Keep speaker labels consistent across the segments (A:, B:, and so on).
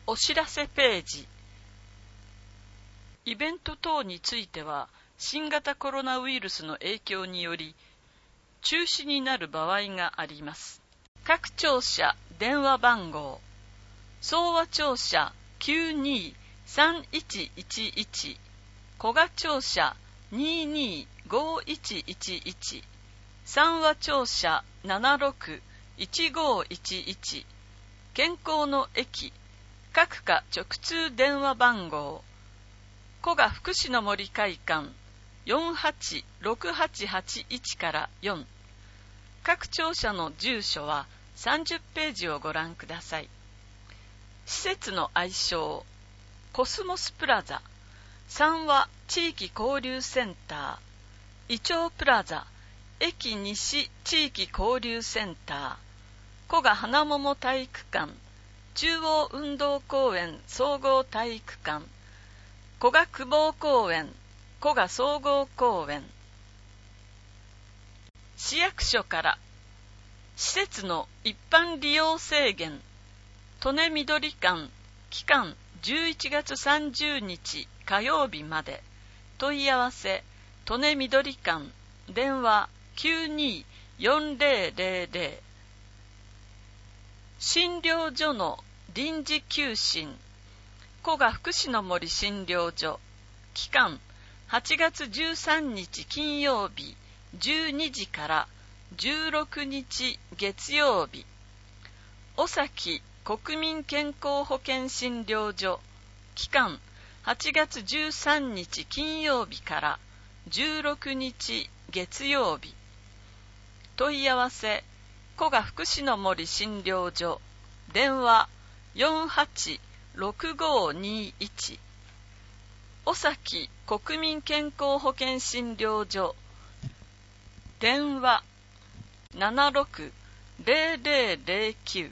A: お知らせページ。イベント等については新型コロナウイルスの影響により中止になる場合があります。各庁舎電話番号、総和庁舎 92-3111、 古賀庁舎 22-5111、 三和庁舎 76-1511、 健康の駅各課直通電話番号、古賀福祉の森会館 486881 から4。各庁舎の住所は30ページをご覧ください。施設の愛称、コスモスプラザ、三和地域交流センター、イチョウプラザ、駅西地域交流センター、古賀花桃体育館、中央運動公園総合体育館、古賀久保公園、古賀総合公園。市役所から施設の一般利用制限、利根緑館期間11月30日火曜日まで。問い合わせ利根緑館電話 92-4000。 診療所の臨時休診、古賀福祉の森診療所期間8月13日金曜日12時から16日月曜日。尾崎国民健康保険診療所期間8月13日金曜日から16日月曜日。問い合わせ古賀福祉の森診療所電話 486521。 尾崎国民健康保険診療所電話 760009。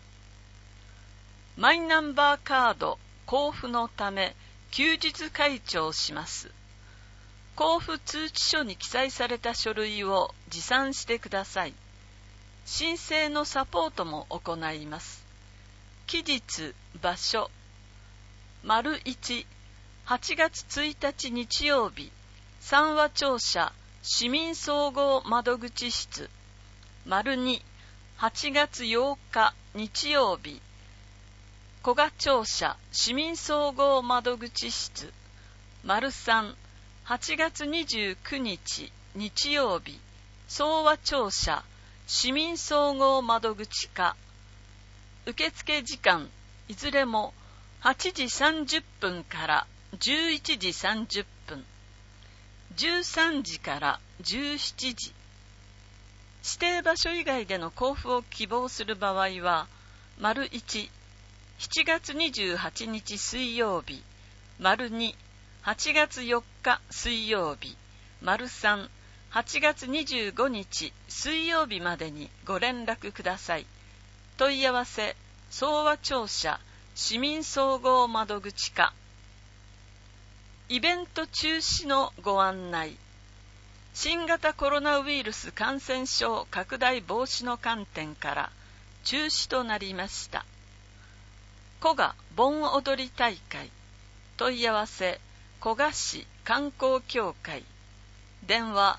A: マイナンバーカード交付のため休日開庁します。交付通知書に記載された書類を持参してください。申請のサポートも行います。期日場所、丸1、8月1日日曜日、三和庁舎市民総合窓口室。丸2、8月8日日曜日、古賀庁舎市民総合窓口室。丸3、8月29日日曜日、総和庁舎市民総合窓口課。受付時間いずれも8時30分から11時30分、13時から17時。指定場所以外での交付を希望する場合は、丸1、7月28日水曜日、丸2、8月4日水曜日、丸3、8月25日水曜日までにご連絡ください。問い合わせ総和庁舎市民総合窓口課。イベント中止のご案内。新型コロナウイルス感染症拡大防止の観点から中止となりました。古賀盆踊り大会。問い合わせ古賀市観光協会電話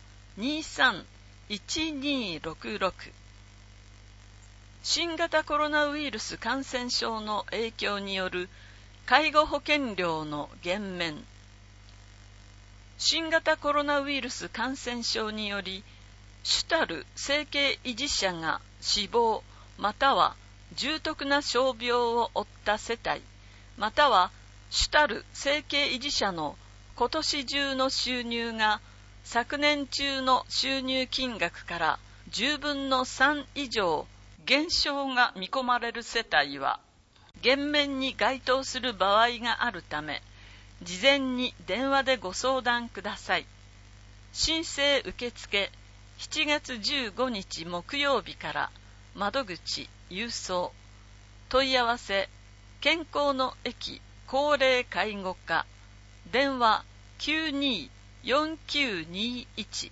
A: 23-1266。 新型コロナウイルス感染症の影響による介護保険料の減免。新型コロナウイルス感染症により主たる生計維持者が死亡または重篤な傷病を負った世帯または主たる生計維持者の今年中の収入が昨年中の収入金額から10分の3以上減少が見込まれる世帯は減免に該当する場合があるため、事前に電話でご相談ください。申請受付7月15日木曜日から窓口郵送。問い合わせ健康の駅高齢介護課電話 92-4921。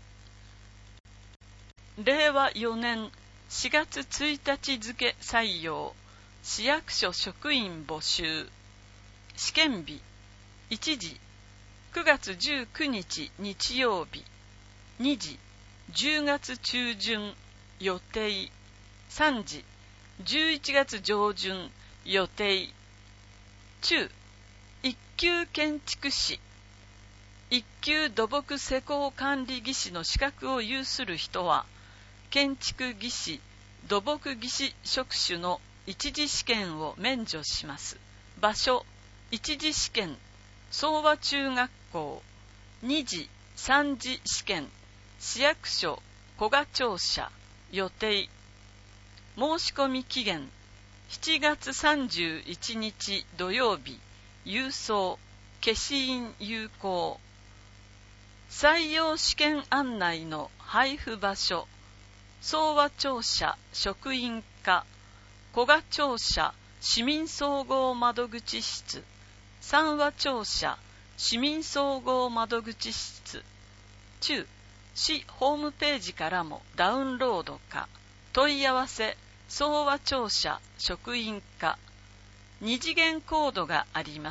A: 令和4年4月1日付採用市役所職員募集。試験日1時、9月19日日曜日。2時、10月中旬予定。3時、11月上旬予定。中、一級建築士、一級土木施工管理技師の資格を有する人は、建築技師、土木技師職種の一次試験を免除します。場所、一次試験、総和中学校。二次、三次試験、市役所、古賀庁舎。予定。申し込み期限、7月31日土曜日。郵送、消印有効。採用試験案内の配布場所、総和庁舎職員課、古賀庁舎市民総合窓口室、三和庁舎市民総合窓口室。中、市ホームページからもダウンロード可。問い合わせ、総和庁舎職員課。二次元コードがあります。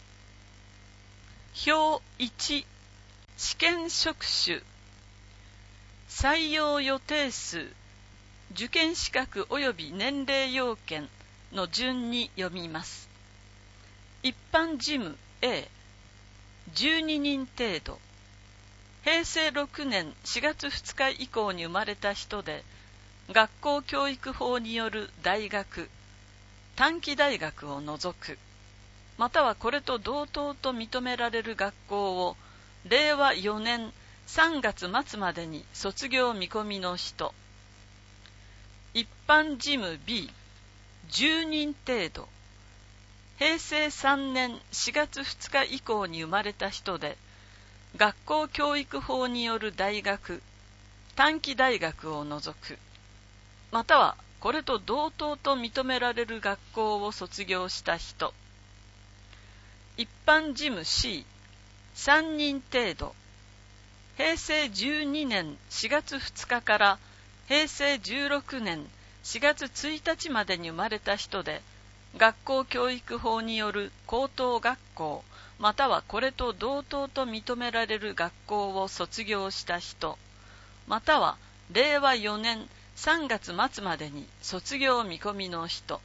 A: 表1、試験職種、採用予定数、受験資格及び年齢要件の順に読みます。一般事務 A、12人程度。平成6年4月2日以降に生まれた人で、学校教育法による大学、短期大学を除く、またはこれと同等と認められる学校を令和4年3月末までに卒業見込みの人。一般事務 B、10人程度。平成3年4月2日以降に生まれた人で、学校教育法による大学、短期大学を除く、またはこれと同等と認められる学校を卒業した人。一般事務 C、3人程度。平成12年4月2日から平成16年4月1日までに生まれた人で、学校教育法による高等学校、またはこれと同等と認められる学校を卒業した人、または令和4年3月末までに卒業見込みの人。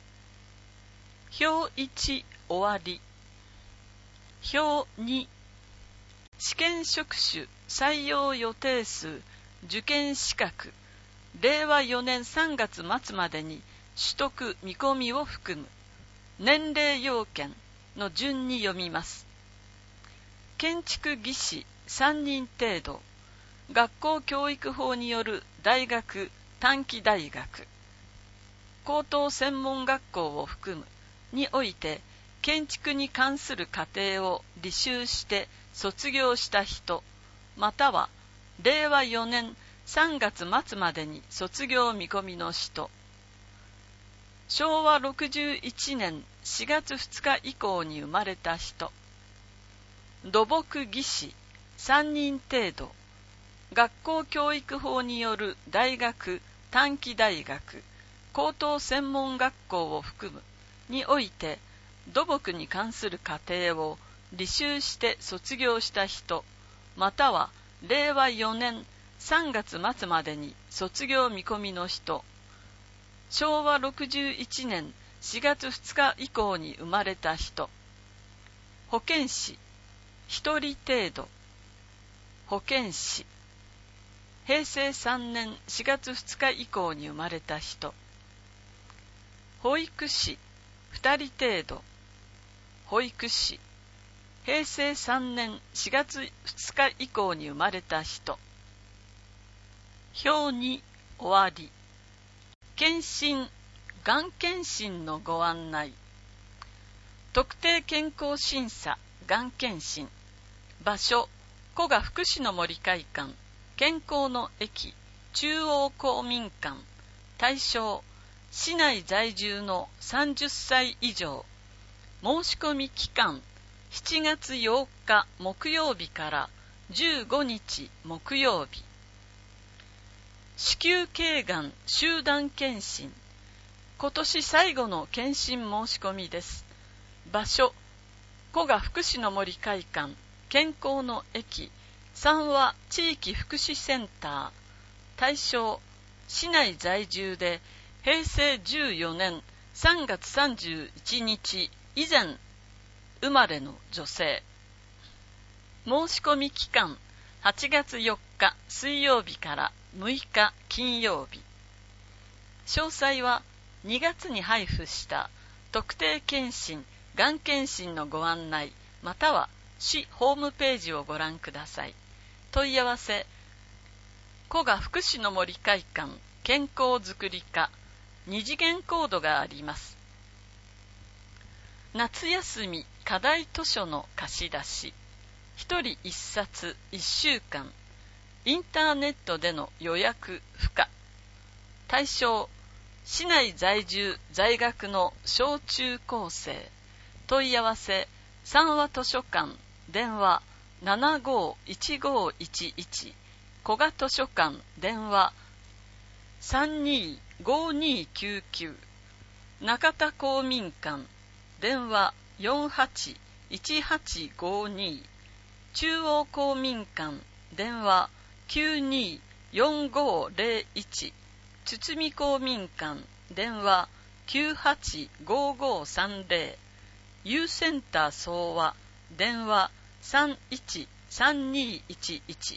A: 表1終わり。表2、試験職種採用予定数受験資格令和4年3月末までに取得見込みを含む年齢要件の順に読みます。建築技師3人程度。学校教育法による大学、短期大学、高等専門学校を含むにおいて建築に関する課程を履修して卒業した人、または令和4年3月末までに卒業見込みの人。昭和61年4月2日以降に生まれた人。土木技師3人程度。学校教育法による大学、短期大学、高等専門学校を含むにおいて土木に関する課程を履修して卒業した人、または令和4年3月末までに卒業見込みの人。昭和61年4月2日以降に生まれた人。保健師1人程度。保健師平成3年4月2日以降に生まれた人。保育士2人程度。保育士平成3年4月2日以降に生まれた人。表2終わり。検診、がん検診のご案内。特定健康審査、がん検診。場所、古賀福祉の森会館。健康の駅、中央公民館。対象、市内在住の30歳以上。申し込み期間、7月8日木曜日から15日木曜日。子宮頸がん集団検診。 今年最後の検診申し込みです。場所、古賀福祉の森会館、健康の駅、三和地域福祉センター。対象、市内在住で平成14年3月31日以前生まれの女性。申し込み期間、8月4日水曜日から6日金曜日。詳細は2月に配布した特定健診・がん検診のご案内または市ホームページをご覧ください。問い合わせ、古賀福祉の森会館健康づくり課、2次元コードがあります。夏休み課題図書の貸し出し、1人1冊1週間、インターネットでの予約不可。対象、市内在住在学の小中高生。問い合わせ、三和図書館、電話751511、古賀図書館、電話325299、中田公民館、電話481852、中央公民館、電話924501、堤公民館、電話985530、U センター総和、電話313211。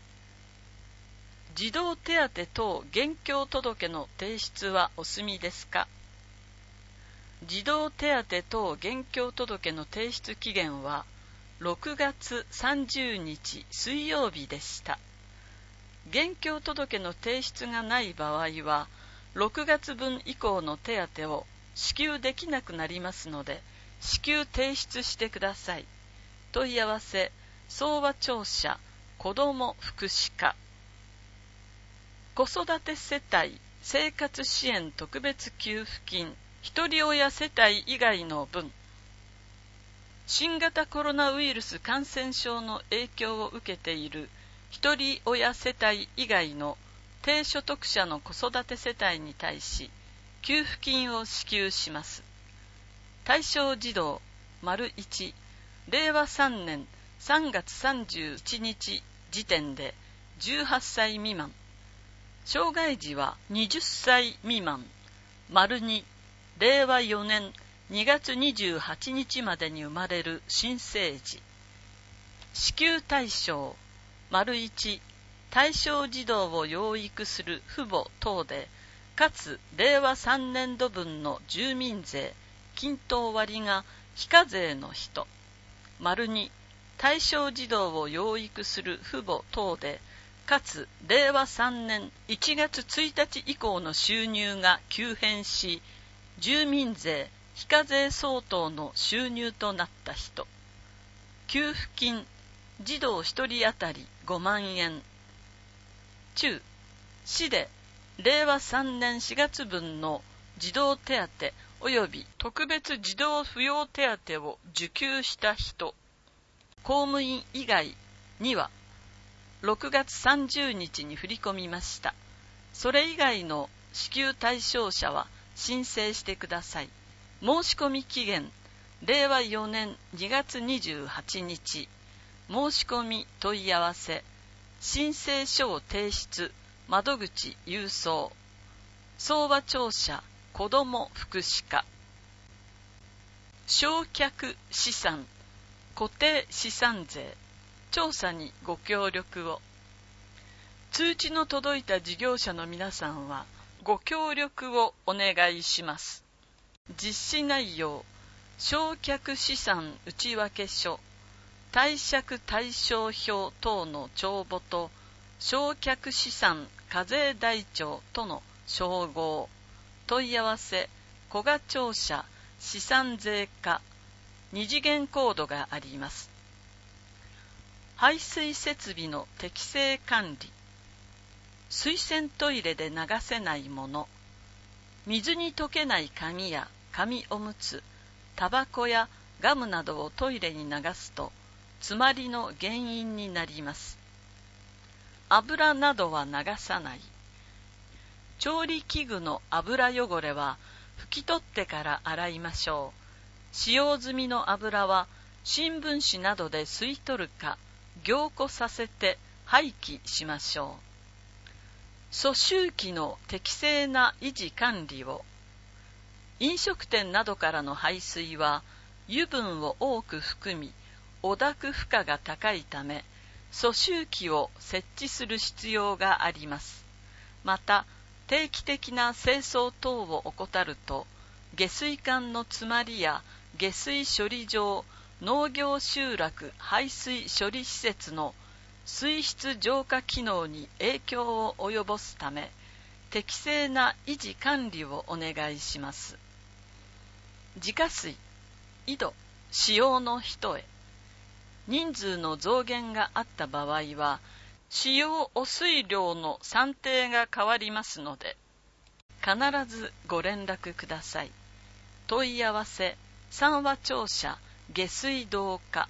A: 児童手当等現況届の提出はお済みですか？児童手当等現況届の提出期限は6月30日水曜日でした。現況届の提出がない場合は6月分以降の手当を支給できなくなりますので、支給提出してください。問い合わせ、総和庁舎子ども福祉課。子育て世帯生活支援特別給付金、ひ人親世帯以外の分。新型コロナウイルス感染症の影響を受けているひとり親世帯以外の低所得者の子育て世帯に対し給付金を支給します。対象児童、1、令和3年3月31日時点で18歳未満。障害児は20歳未満。2、令和4年2月28日までに生まれる新生児。支給対象、1、対象児童を養育する父母等で、かつ令和3年度分の住民税、均等割が非課税の人。2、対象児童を養育する父母等で、かつ令和3年1月1日以降の収入が急変し、住民税、非課税相当の収入となった人。給付金、児童1人当たり5万円。中、市で令和3年4月分の児童手当及び特別児童扶養手当を受給した人。公務員以外には6月30日に振り込みました。それ以外の支給対象者は申請してください。申し込み期限、令和4年2月28日。申し込み問い合わせ、申請書を提出、窓口郵送。総和庁舎子ども福祉課。償却資産、固定資産税、調査にご協力を。通知の届いた事業者の皆さんはご協力をお願いします。実施内容、償却資産内訳書、貸借対照表等の帳簿と償却資産課税台帳との照合。問い合わせ、古賀庁舎資産税課、2次元コードがあります。排水設備の適正管理、水洗トイレで流せないもの、水に溶けない紙や紙おむつ、タバコやガムなどをトイレに流すと詰まりの原因になります。油などは流さない。調理器具の油汚れは拭き取ってから洗いましょう。使用済みの油は新聞紙などで吸い取るか凝固させて廃棄しましょう。粗臭機の適正な維持管理を。飲食店などからの排水は油分を多く含み、汚濁負荷が高いため、粗臭機を設置する必要があります。また、定期的な清掃等を怠ると、下水管の詰まりや下水処理場、農業集落排水処理施設の水質浄化機能に影響を及ぼすため、適正な維持管理をお願いします。自家水、井戸、使用の人へ。人数の増減があった場合は、使用汚水量の算定が変わりますので、必ずご連絡ください。問い合わせ、三和庁舎下水道課。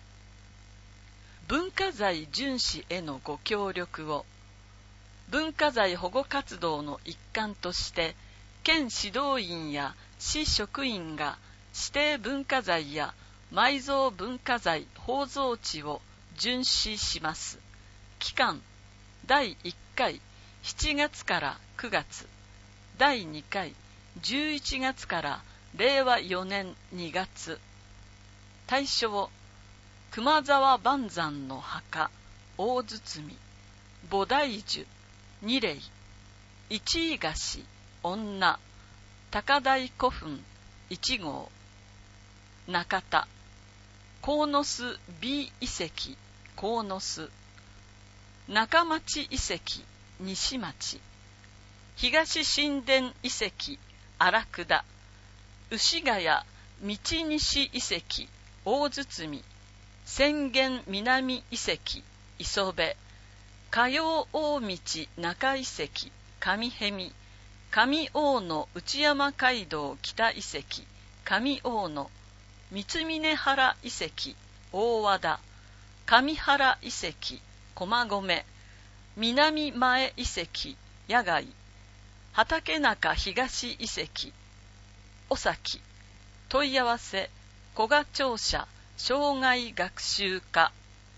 A: 文化財巡視へのご協力を。文化財保護活動の一環として、県指導員や市職員が指定文化財や埋蔵文化財宝蔵地を巡視します。期間、第1回7月から9月、第2回11月から令和4年2月。対象、熊沢万山の墓、大堤、菩提樹、二礼、一位菓子、女、高台古墳、1号、中田、鴻巣 B 遺跡、鴻巣、中町遺跡、西町、東神殿遺跡、荒倉、牛ヶ谷道西遺跡、大堤、浅間南遺跡、磯部、嘉陽大道中遺跡、上辺見、上大野内山街道北遺跡、上大野、三峰原遺跡、大和田、上原遺跡、駒込、南前遺跡、野外、畠中東遺跡、尾崎。問い合わせ、古賀庁舎障害学習課。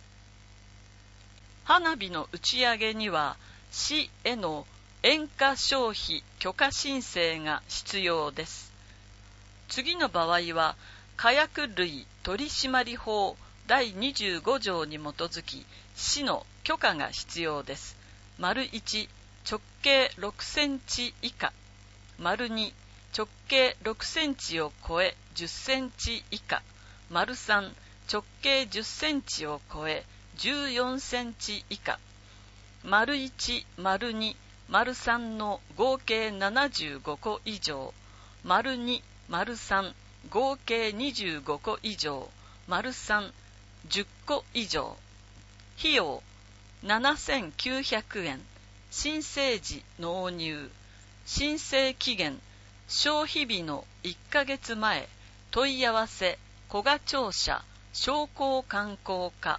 A: 花火の打ち上げには市への煙火消費許可申請が必要です。次の場合は火薬類取締法第25条に基づき市の許可が必要です。丸1、直径6センチ以下。丸2、直径6センチを超え10センチ以下。丸3、直径10センチを超え14センチ以下。丸1、丸2、丸3の合計75個以上。丸2、丸3、合計25個以上。丸3、10個以上。費用7900円。申請時納入。申請期限消費日の1ヶ月前。問い合わせ古賀庁舎商工観光課。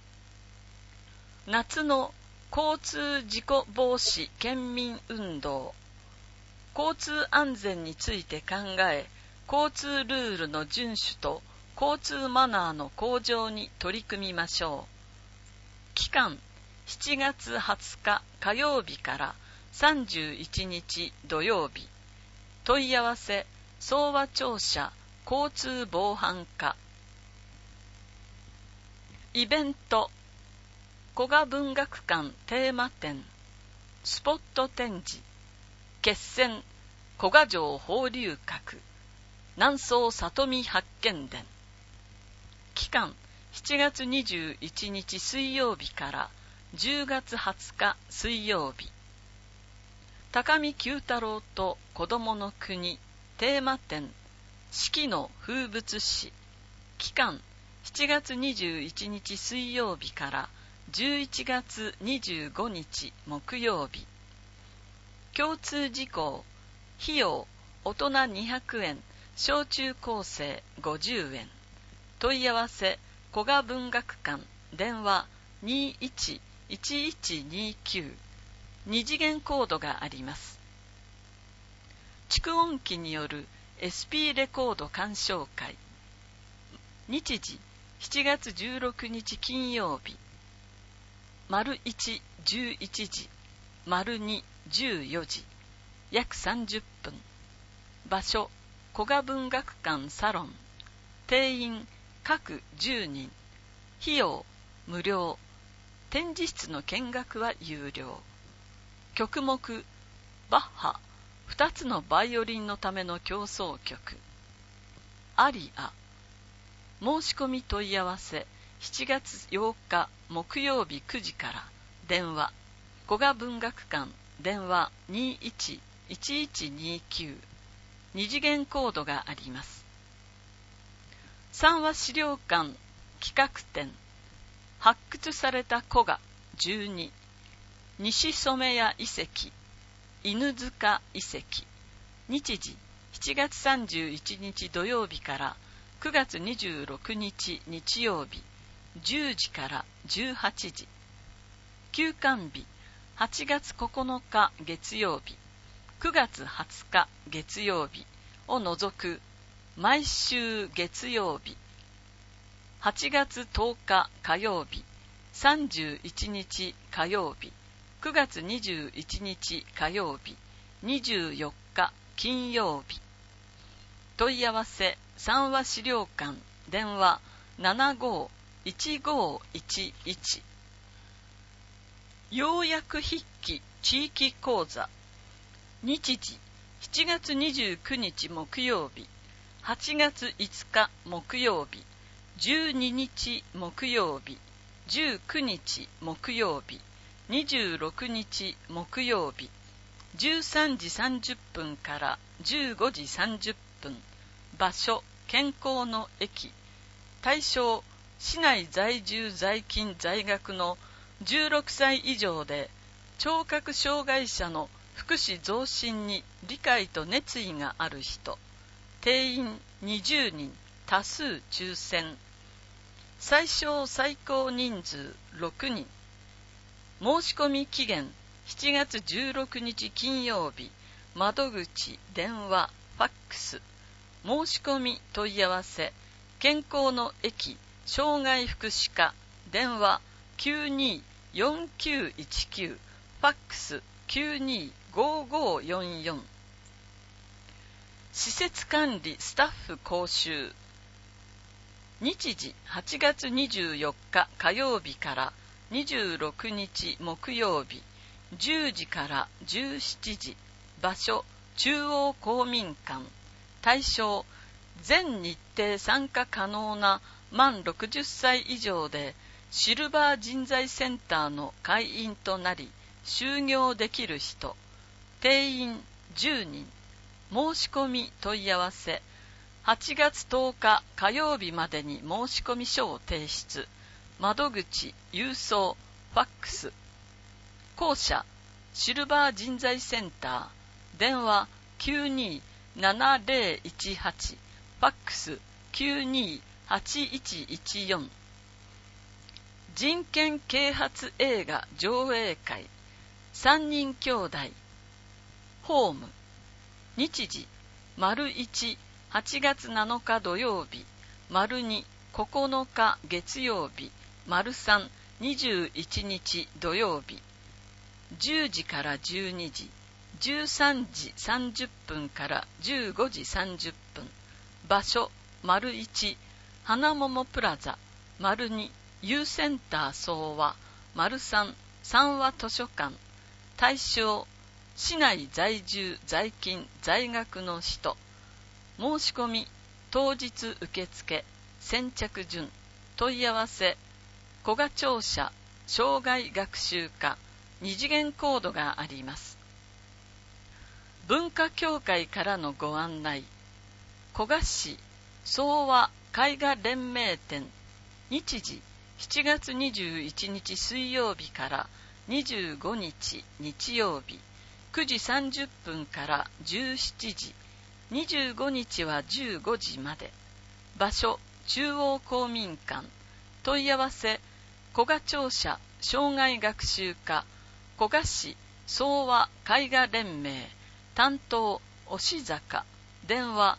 A: 夏の交通事故防止県民運動。交通安全について考え、交通ルールの遵守と交通マナーの向上に取り組みましょう。期間7月20日火曜日から31日土曜日。問い合わせ総和庁舎交通防犯課。イベント、古賀文学館テーマ展、スポット展示、決戦古賀城放流閣、南総里見八犬伝。期間7月21日水曜日から10月20日水曜日。高見九太郎と子供の国テーマ展、四季の風物詩。期間7月21日水曜日から11月25日木曜日。共通事項、費用大人200円、小中高生50円。問い合わせ古賀文学館、電話211129。2次元コードがあります。 蓄音機による SP レコード鑑賞会。日時7月16日金曜日。丸1、11時、丸2、14時、約30分。場所、古賀文学館サロン。定員、各10人。費用、無料。展示室の見学は有料。曲目、バッハ、2つのバイオリンのための協奏曲。アリア。申し込み問い合わせ、7月8日木曜日9時から。電話、古賀文学館、電話21-1129。二次元コードがあります。三和資料館企画展、発掘された古画12、西染谷遺跡、犬塚遺跡。日時7月31日土曜日から9月26日日曜日、10時から18時。休館日、8月9日月曜日、9月20日月曜日を除く毎週月曜日、8月10日火曜日、31日火曜日、9月21日火曜日、24日金曜日。問い合わせ、三和資料館、電話75-1511。要約筆記地域講座。日時7月29日木曜日、8月5日木曜日、12日木曜日、19日木曜日、26日木曜日、13時30分から15時30分。場所、健康の駅。対象、市内在住在勤在学の16歳以上で聴覚障害者の福祉増進に理解と熱意がある人。定員20人、多数抽選。最小最高人数6人。申し込み期限7月16日金曜日。窓口、電話、ファックス。申し込み問い合わせ、健康の駅障害福祉課、電話924919、ファックス925544。施設管理スタッフ講習。日時8月24日火曜日から26日木曜日、10時から17時。場所、中央公民館。対象、全日程参加可能な満60歳以上でシルバー人材センターの会員となり就業できる人。定員10人。申し込み問い合わせ、8月10日火曜日までに申し込み書を提出。窓口、郵送、ファックス。校舎、シルバー人材センター。電話927018、ファックス928114。人権啓発映画上映会。3人兄弟。ホーム。日時、丸1、8月7日土曜日、丸2、9日月曜日、丸3、21日土曜日。10時から12時、13時30分から15時30分。場所、丸1、花桃プラザ、丸2、Uセンター総和、丸3、三和図書館。対象、市内在住在勤在学の人。申し込み、当日受付、先着順。問い合わせ、古賀庁舎障害学習課。二次元コードがあります。文化協会からのご案内。古賀市総和絵画連盟展。日時7月21日水曜日から25日日曜日、9時30分から17時、25日は15時まで。場所、中央公民館。問い合わせ、古賀庁舎障害学習課、古賀市総和絵画連盟。担当、 忍坂、電話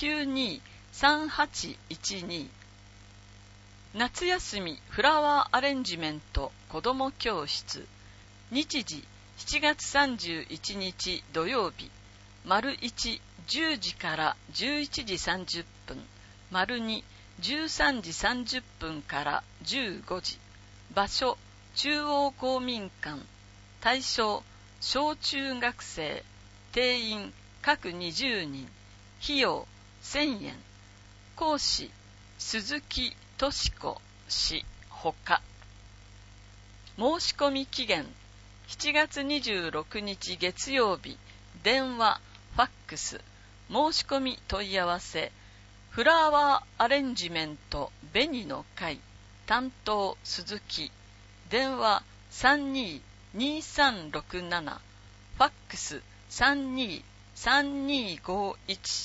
A: 923812。夏休みフラワーアレンジメント子ども教室。日時7月31日土曜日。丸1、10時から11時30分。丸2、13時30分から15時。場所、中央公民館。対象、小中学生。定員、各20人。費用、1000円。講師、鈴木敏子氏ほか。申し込み期限、7月26日月曜日。電話、ファックス。申し込み問い合わせ。フラワーアレンジメント紅の会。担当、鈴木。電話、322367。ファックス、323251。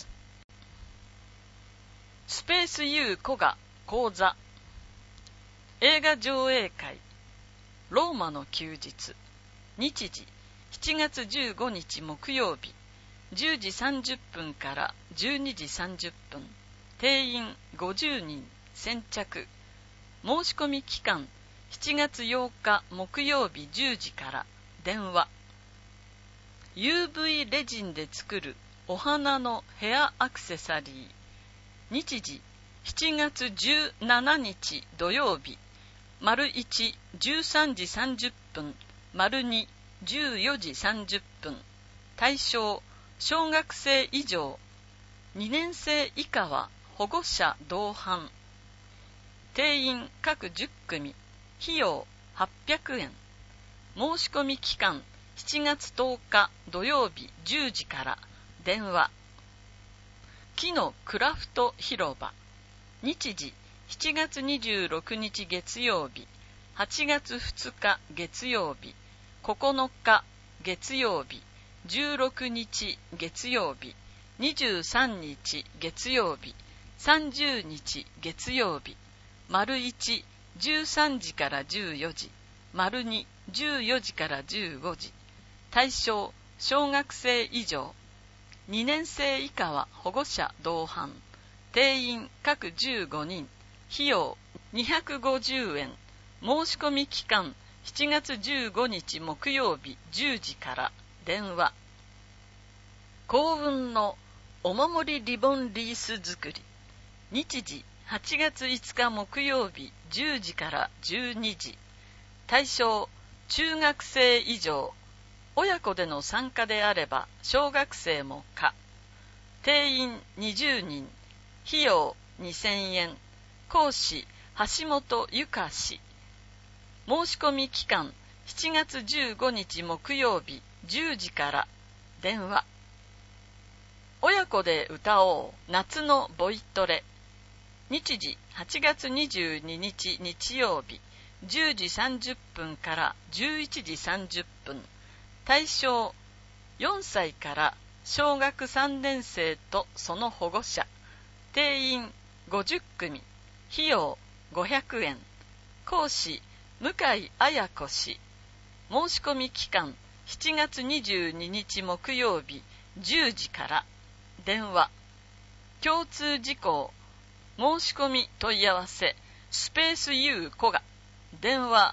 A: スペース U 古賀講座。映画上映会。ローマの休日。日時7月15日木曜日。10時30分から12時30分。定員50人。先着。申し込み期間7月8日木曜日10時から。電話。UV レジンで作るお花のヘアアクセサリー。日時7月17日土曜日。丸1、13時30分。丸2、14時30分。対象、小学生以上。2年生以下は保護者同伴。定員各10組。費用800円。申し込み期間7月10日土曜日10時から。電話。木のクラフト広場。日時7月26日月曜日。8月2日月曜日。9日月曜日。16日月曜日。23日月曜日。30日月曜日。丸1、13時から14時。丸2、14時から15時。対象、小学生以上。2年生以下は保護者同伴。定員各15人。費用250円。申し込み期間7月15日木曜日10時から。電話。幸運のお守りリボンリース作り。日時8月5日木曜日10時から12時。対象、中学生以上。親子での参加であれば小学生も可。定員20人。費用2000円。講師、橋本ゆか氏。申し込み期間7月15日木曜日10時から。電話。親子で歌おう夏のボイトレ。日時8月22日日曜日。10時30分から11時30分。対象、4歳から小学3年生とその保護者。定員50組。費用500円。講師、向井彩子氏。申し込み期間7月22日木曜日10時から。電話。共通事項。申し込み問い合わせ。スペース U 古賀。電話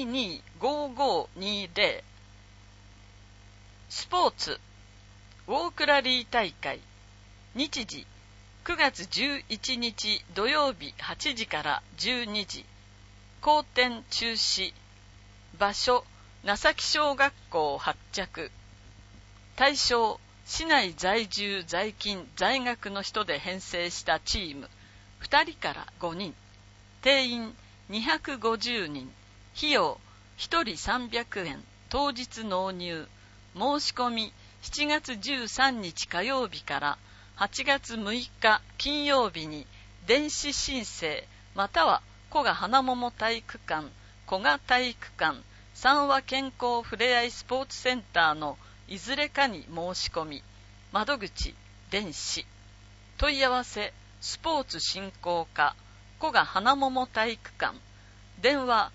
A: 225520。スポーツ。ウォークラリー大会。日時9月11日土曜日8時から12時。後転中止。場所、長崎小学校発着。対象、市内在住在勤在学の人で編成したチーム。2人から5人。定員250人。費用1人300円。当日納入。申し込み7月13日火曜日から8月6日金曜日に電子申請または古賀花桃体育館、古賀体育館、三和健康ふれあいスポーツセンターのいずれかに申し込み。窓口電子。問い合わせスポーツ振興課古賀花桃体育館。電話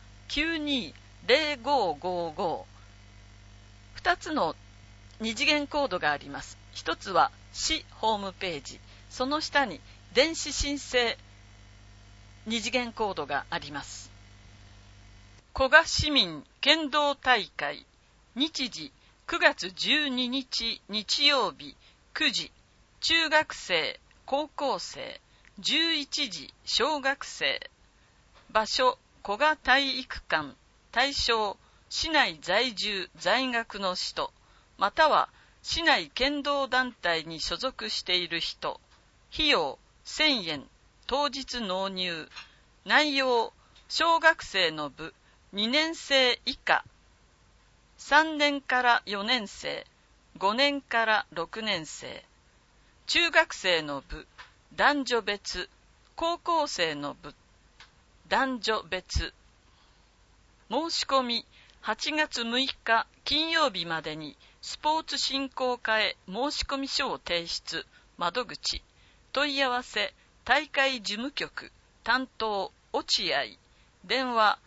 A: 920555。2つの二次元コードがあります。一つは市ホームページ、その下に電子申請二次元コードがあります。古賀市民剣道大会、日時9月12日日曜日9時、中学生、高校生、11時小学生。場所、古賀体育館。対象、市内在住在学の人、または市内剣道団体に所属している人。費用1000円、当日納入。内容、小学生の部2年生以下、3年から4年生、5年から6年生。中学生の部男女別、高校生の部男女別。申し込み8月6日金曜日までにスポーツ振興課へ申し込み書を提出。窓口、問い合わせ大会事務局担当落合。電話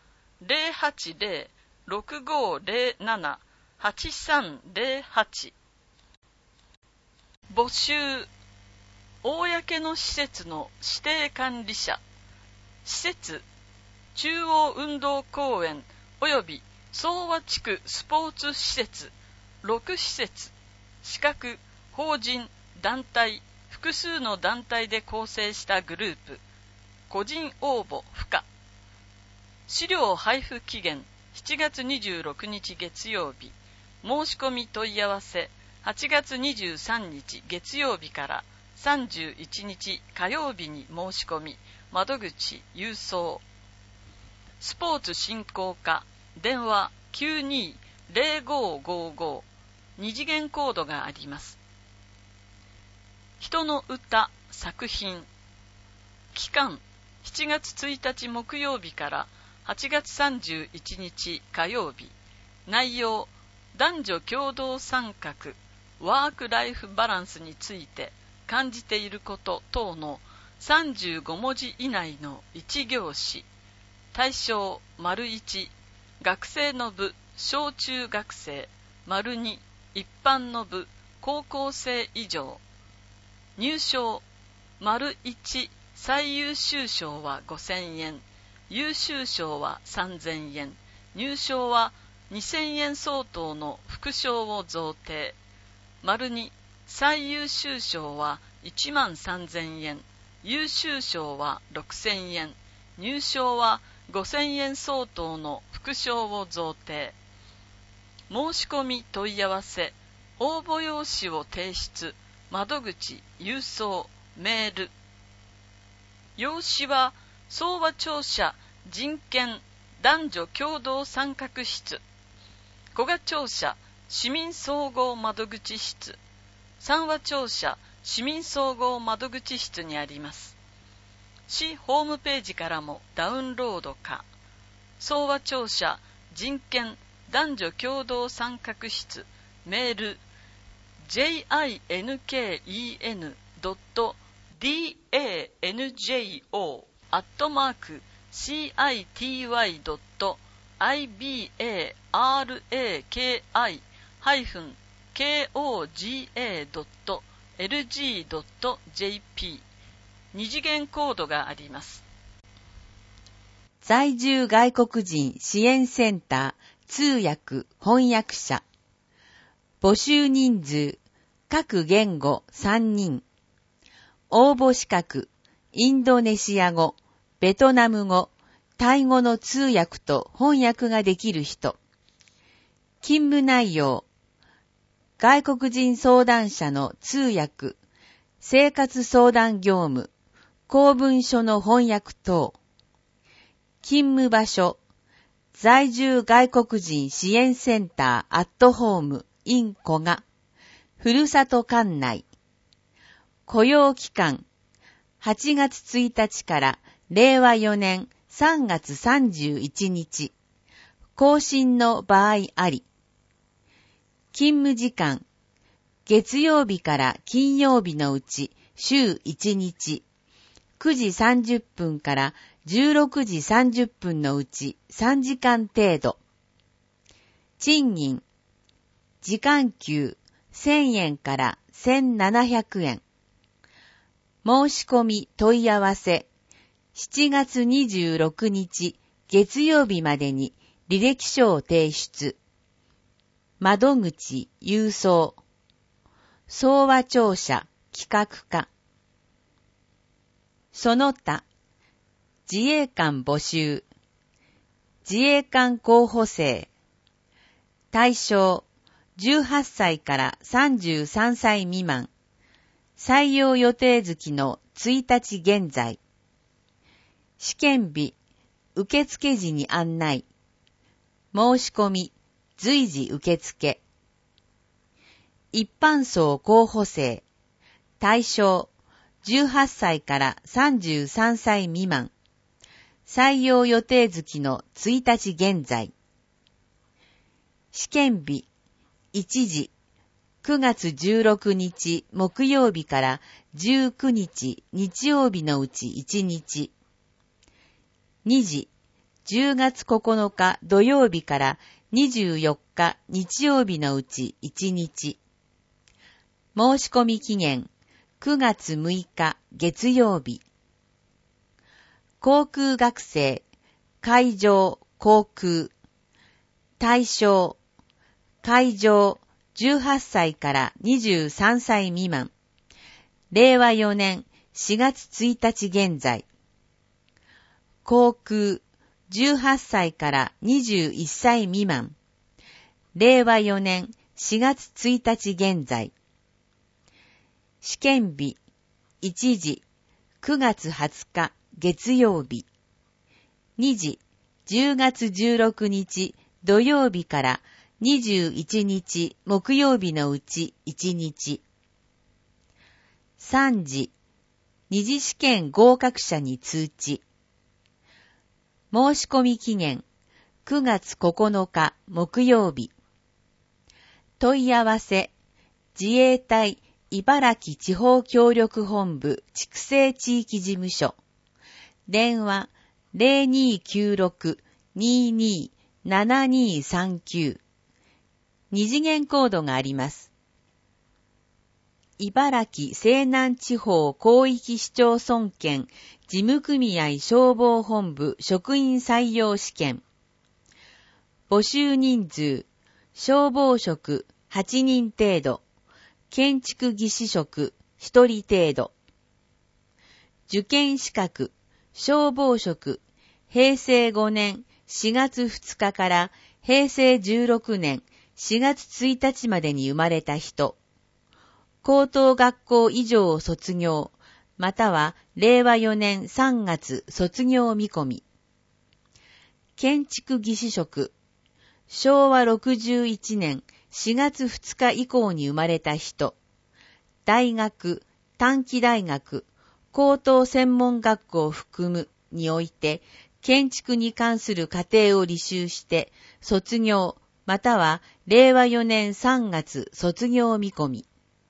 A: 080-6507-8308。募集、公の施設の指定管理者。施設、中央運動公園及び総和地区スポーツ施設6施設。資格、法人、団体、複数の団体で構成したグループ。個人応募不可。資料配布期限7月26日月曜日。申し込み問い合わせ8月23日月曜日から31日火曜日に申し込み。窓口郵送。スポーツ振興課。電話 92-0555。二次元コードがあります。人の歌作品。期間7月1日木曜日から8月31日火曜日。内容、男女共同参画、ワークライフバランスについて感じていること等の35文字以内の1行詞。対象 ①、学生の部小中学生 ②、一般の部高校生以上。入賞 ①、最優秀賞は5000円、優秀賞は3000円、入賞は2000円相当の副賞を贈呈。②、最優秀賞は13000円、優秀賞は6000円、入賞は5000円相当の副賞を贈呈。申し込み問い合わせ、応募用紙を提出。窓口郵送メール。用紙は総和庁舎人権男女共同参画室、古賀庁舎市民総合窓口室、三和庁舎市民総合窓口室にあります。市ホームページからもダウンロードか。総和庁舎人権男女共同参画室、メールcity.baraki.city.koga.lg.jp。 二次元コードがあります。
B: 在住外国人支援センター通訳翻訳者。募集人数各言語3人。応募資格インドネシア語、ベトナム語、タイ語の通訳と翻訳ができる人。勤務内容外国人相談者の通訳、生活相談業務、公文書の翻訳等。勤務場所在住外国人支援センターアットホーム in 古賀、ふるさと管内。雇用期間8月1日から令和4年3月31日。更新の場合あり。勤務時間月曜日から金曜日のうち週1日。9時30分から16時30分のうち3時間程度。賃金時間給1000円から 1700円。申し込み問い合わせ、7月26日月曜日までに履歴書を提出。窓口郵送。総和庁舎企画課。その他、自衛官募集。自衛官候補生。対象、18歳から33歳未満。採用予定月の1日現在。試験日、受付時に案内。申し込み、随時受付。一般層候補生。対象、18歳から33歳未満。採用予定月の1日現在。試験日、1時、9月16日木曜日から19日日曜日のうち1日。2時、10月9日土曜日から24日日曜日のうち1日。申し込み期限、9月6日月曜日。航空学生、海上、航空。対象、海上、18歳から23歳未満。令和4年4月1日現在。航空、18歳から21歳未満。令和4年4月1日現在。試験日、1時、9月20日月曜日。2時、10月16日土曜日から21日木曜日のうち1日。3時、二次試験合格者に通知。申し込み期限、9月9日木曜日。問い合わせ、自衛隊茨城地方協力本部筑西地域事務所。電話 0296-227239。二次元コードがあります。茨城西南地方広域市町村圏事務組合消防本部職員採用試験。募集人数、消防職8人程度。建築技師職1人程度。受験資格、消防職、平成5年4月2日から平成16年4月1日までに生まれた人。高等学校以上を卒業、または令和4年3月卒業見込み。建築技師職、昭和61年4月2日以降に生まれた人。大学、短期大学、高等専門学校を含むにおいて、建築に関する課程を履修して、卒業、または令和4年3月卒業見込み。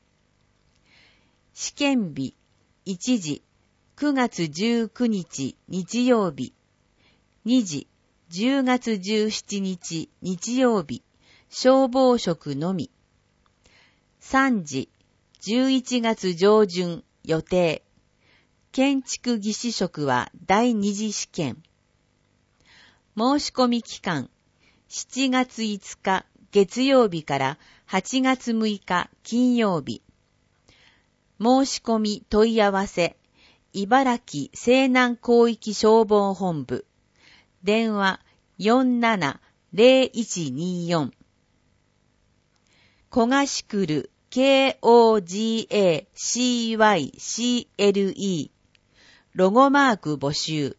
B: 試験日、1時、9月19日日曜日。2時、10月17日日曜日。消防職のみ。3時、11月上旬予定。建築技師職は第二次試験。申し込み期間、7月5日月曜日から8月6日金曜日。申し込み問い合わせ、茨城西南広域消防本部。電話470124。小賀しくる KOGACYCLE ロゴマーク募集。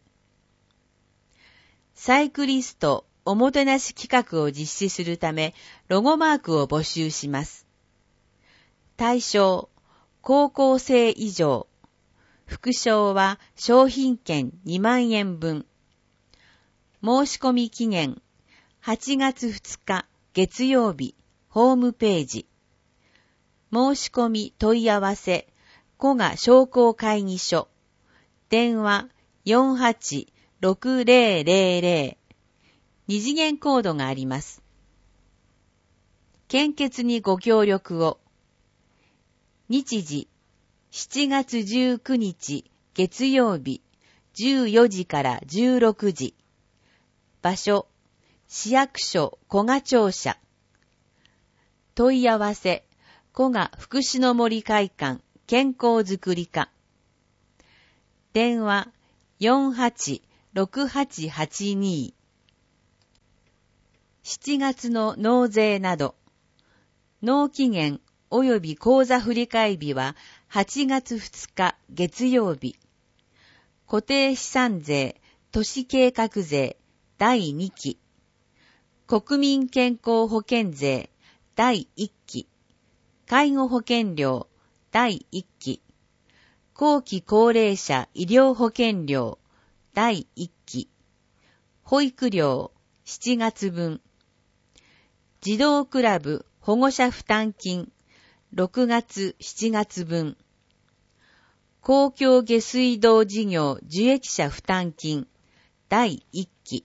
B: サイクリストおもてなし企画を実施するためロゴマークを募集します。対象、高校生以上。副賞は商品券2万円分。申し込み期限、8月2日月曜日。ホームページ。申し込み問い合わせ、古賀商工会議所。電話486000。二次元コードがあります。献血にご協力を。 日時、7月19日月曜日、14時から16時。場所、市役所古賀庁舎。問い合わせ、古賀福祉の森会館健康づくり課。電話、486882。7月の納税など、納期限及び口座振替日は8月2日月曜日。固定資産税、都市計画税第2期。国民健康保険税第1期。介護保険料第1期。後期高齢者医療保険料第1期。保育料7月分。児童クラブ保護者負担金6月7月分。公共下水道事業受益者負担金第1期。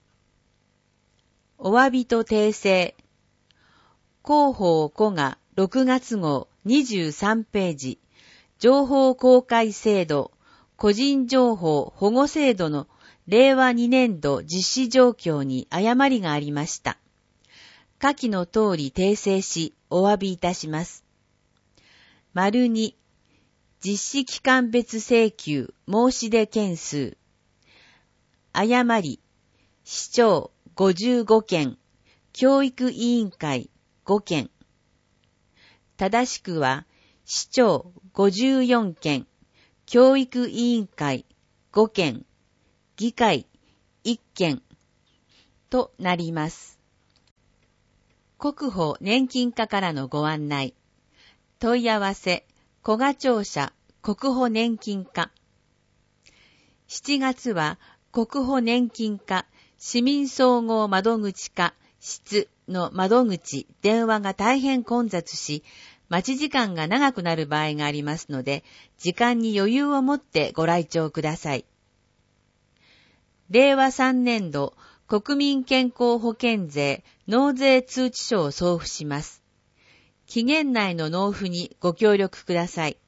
B: お詫びと訂正。広報古賀6月号23ページ。情報公開制度、個人情報保護制度の令和2年度実施状況に誤りがありました。下記の通り訂正しお詫びいたします。丸2、実施期間別請求申し出件数。誤り、市長55件、教育委員会5件。正しくは、市長54件、教育委員会5件、議会1件となります。国保年金課からのご案内。問い合わせ、古賀庁舎国保年金課。7月は国保年金課市民総合窓口課室の窓口電話が大変混雑し、待ち時間が長くなる場合がありますので、時間に余裕を持ってご来庁ください。令和3年度国民健康保険税納税通知書を送付します。期限内の納付にご協力ください。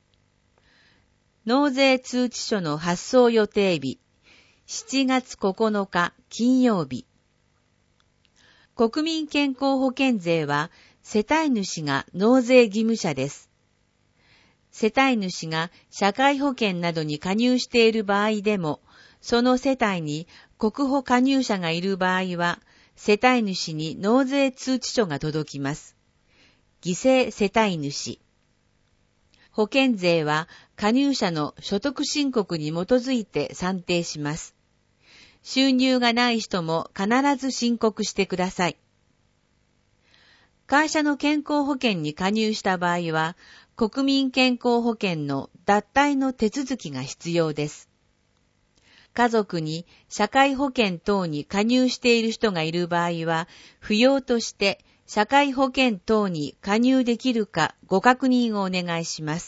B: 納税通知書の発送予定日、7月9日金曜日。国民健康保険税は世帯主が納税義務者です。世帯主が社会保険などに加入している場合でも、その世帯に国保加入者がいる場合は、世帯主に納税通知書が届きます。犠牲世帯主。保険税は加入者の所得申告に基づいて算定します。収入がない人も必ず申告してください。会社の健康保険に加入した場合は、国民健康保険の脱退の手続きが必要です。家族に社会保険等に加入している人がいる場合は、不要として社会保険等に加入できるかご確認をお願いします。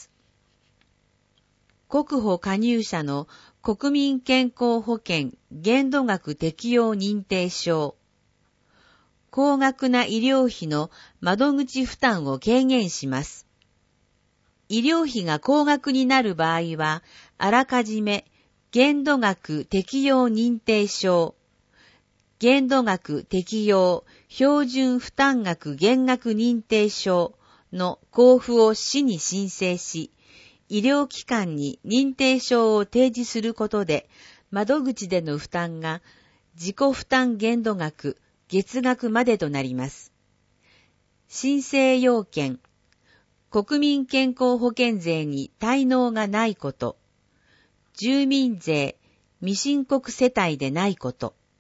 B: 国保加入者の国民健康保険限度額適用認定証。高額な医療費の窓口負担を軽減します。医療費が高額になる場合は、あらかじめ限度額適用認定証、限度額適用標準負担額減額認定証の交付を市に申請し、医療機関に認定証を提示することで、窓口での負担が自己負担限度額月額までとなります。申請要件、国民健康保険税に滞納がないこと、住民税未申告世帯でないこと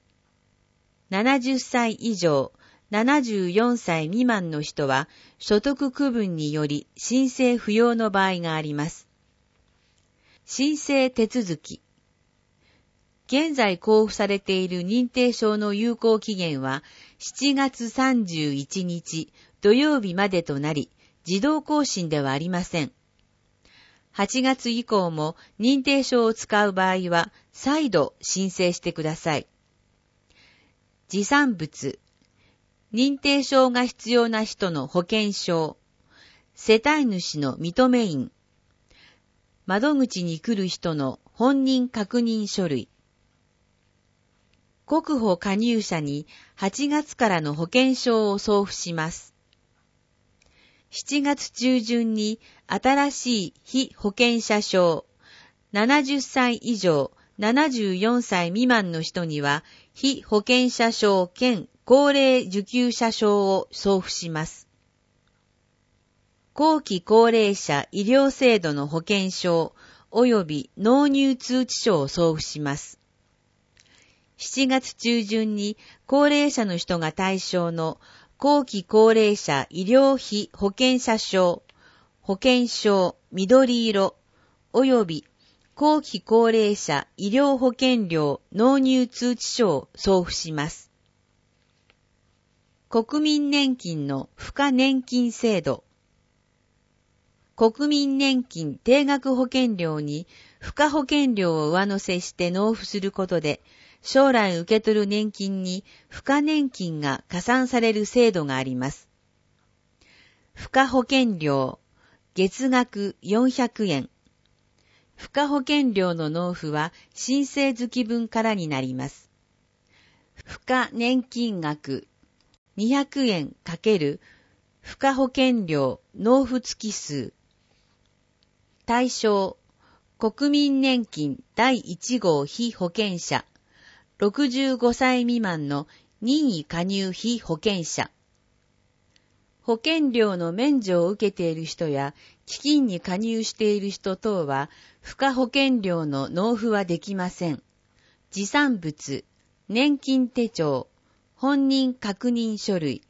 B: 、70歳以上、74歳未満の人は所得区分により申請不要の場合があります。申請手続き。現在交付されている認定証の有効期限は7月31日土曜日までとなり、自動更新ではありません。8月以降も認定証を使う場合は再度申請してください。持産物。認定証が必要な人の保険証。 世帯主の認め印、窓口に来る人の本人確認書類、国保加入者に8月からの保険証を送付します。7月中旬に新しい被保険者証、70歳以上74歳未満の人には被保険者証兼高齢受給者証を送付します。後期高齢者医療制度の保険証及び納入通知書を送付します。7月中旬に高齢者の人が対象の後期高齢者医療費保険者証、保険証緑色及び後期高齢者医療保険料納入通知書を送付します。国民年金の付加年金制度。国民年金定額保険料に付加保険料を上乗せして納付することで、将来受け取る年金に付加年金が加算される制度があります。付加保険料、月額400円。付加保険料の納付は申請月分からになります。付加年金額200円×付加保険料納付月数。対象、国民年金第1号被保険者、65歳未満の任意加入被保険者。保険料の免除を受けている人や基金に加入している人等は付加保険料の納付はできません。持参物、年金手帳、本人確認書類。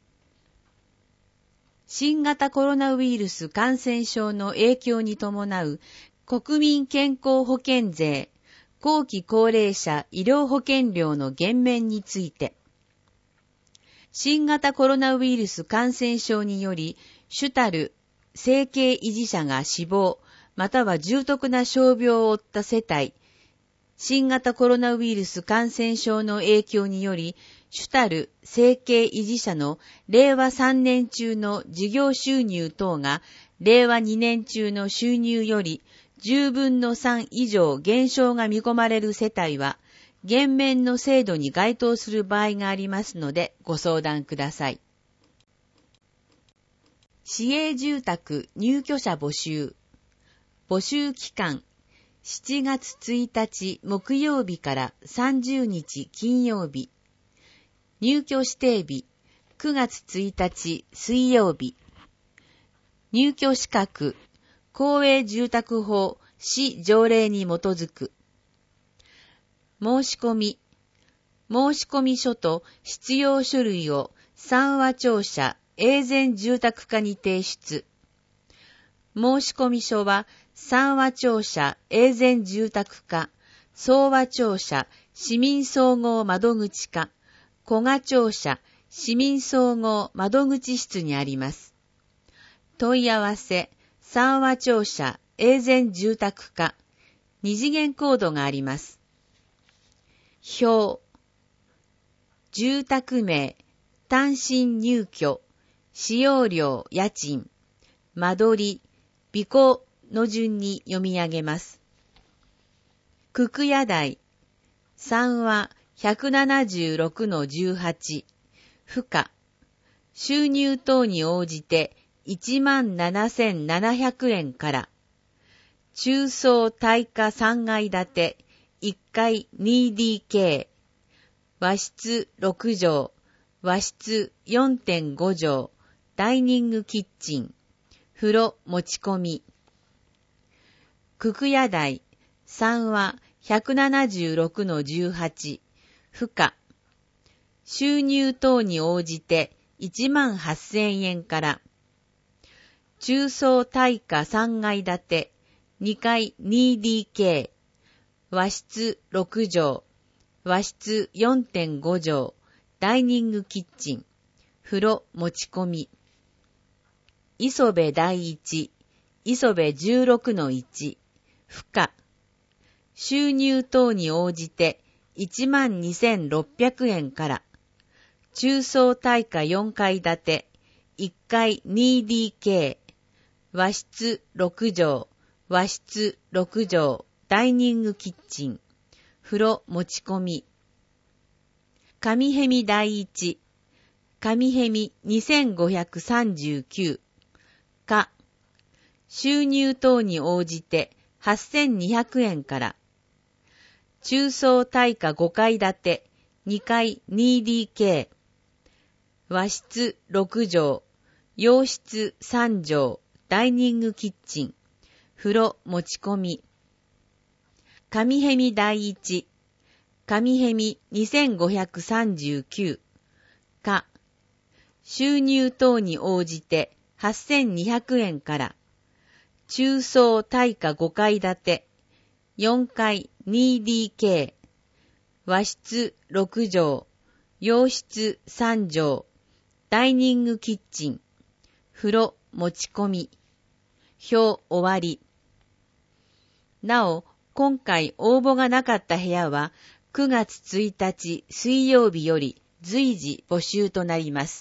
B: 新型コロナウイルス感染症の影響に伴う国民健康保険税、後期高齢者医療保険料の減免について、新型コロナウイルス感染症により主たる生計維持者が死亡または重篤な傷病を負った世帯、新型コロナウイルス感染症の影響により主たる生計維持者の令和3年中の事業収入等が令和2年中の収入より10分の3以上減少が見込まれる世帯は減免の制度に該当する場合がありますのでご相談ください。市営住宅入居者募集。募集期間7月1日木曜日から30日金曜日。入居指定日9月1日水曜日。入居資格公営住宅法市条例に基づく。申し込込書と必要書類を三和庁舎永全住宅課に提出。申込書は三和庁舎永全住宅課、総和庁舎市民総合窓口課、古賀庁舎市民総合窓口室にあります。問い合わせ、三和庁舎永全住宅課、二次元コードがあります。表、住宅名、単身入居、使用料、家賃、間取り、備考の順に読み上げます。九九屋台、3は176-18、付加、収入等に応じて17,700円から、中層耐火3階建て、1階 2DK、和室6畳、和室 4.5 畳、ダイニングキッチン、風呂持ち込み。九九屋台、3は176-18、付加、収入等に応じて18,000円から、中層耐火3階建て、2階 2DK、和室6畳、和室 4.5 畳、ダイニングキッチン、風呂持ち込み。磯部第一、磯部 16-1、付加、収入等に応じて12,600円から、中層耐火4階建て、1階 2DK、 和室6畳、和室6畳、ダイニングキッチン、風呂持ち込み。上へみ第一、上へみ2539、か、収入等に応じて8200円から、中層大家5階建て、2階 2DK、和室6畳、洋室3畳、ダイニングキッチン、風呂持ち込み。上へみ第一、上へみ2539、か、収入等に応じて8200円から、中層大家5階建て、4階 2DK、和室6畳、洋室3畳、ダイニングキッチン、風呂持ち込み。表終わり。なお、今回応募がなかった部屋は9月1日水曜日より随時募集となります。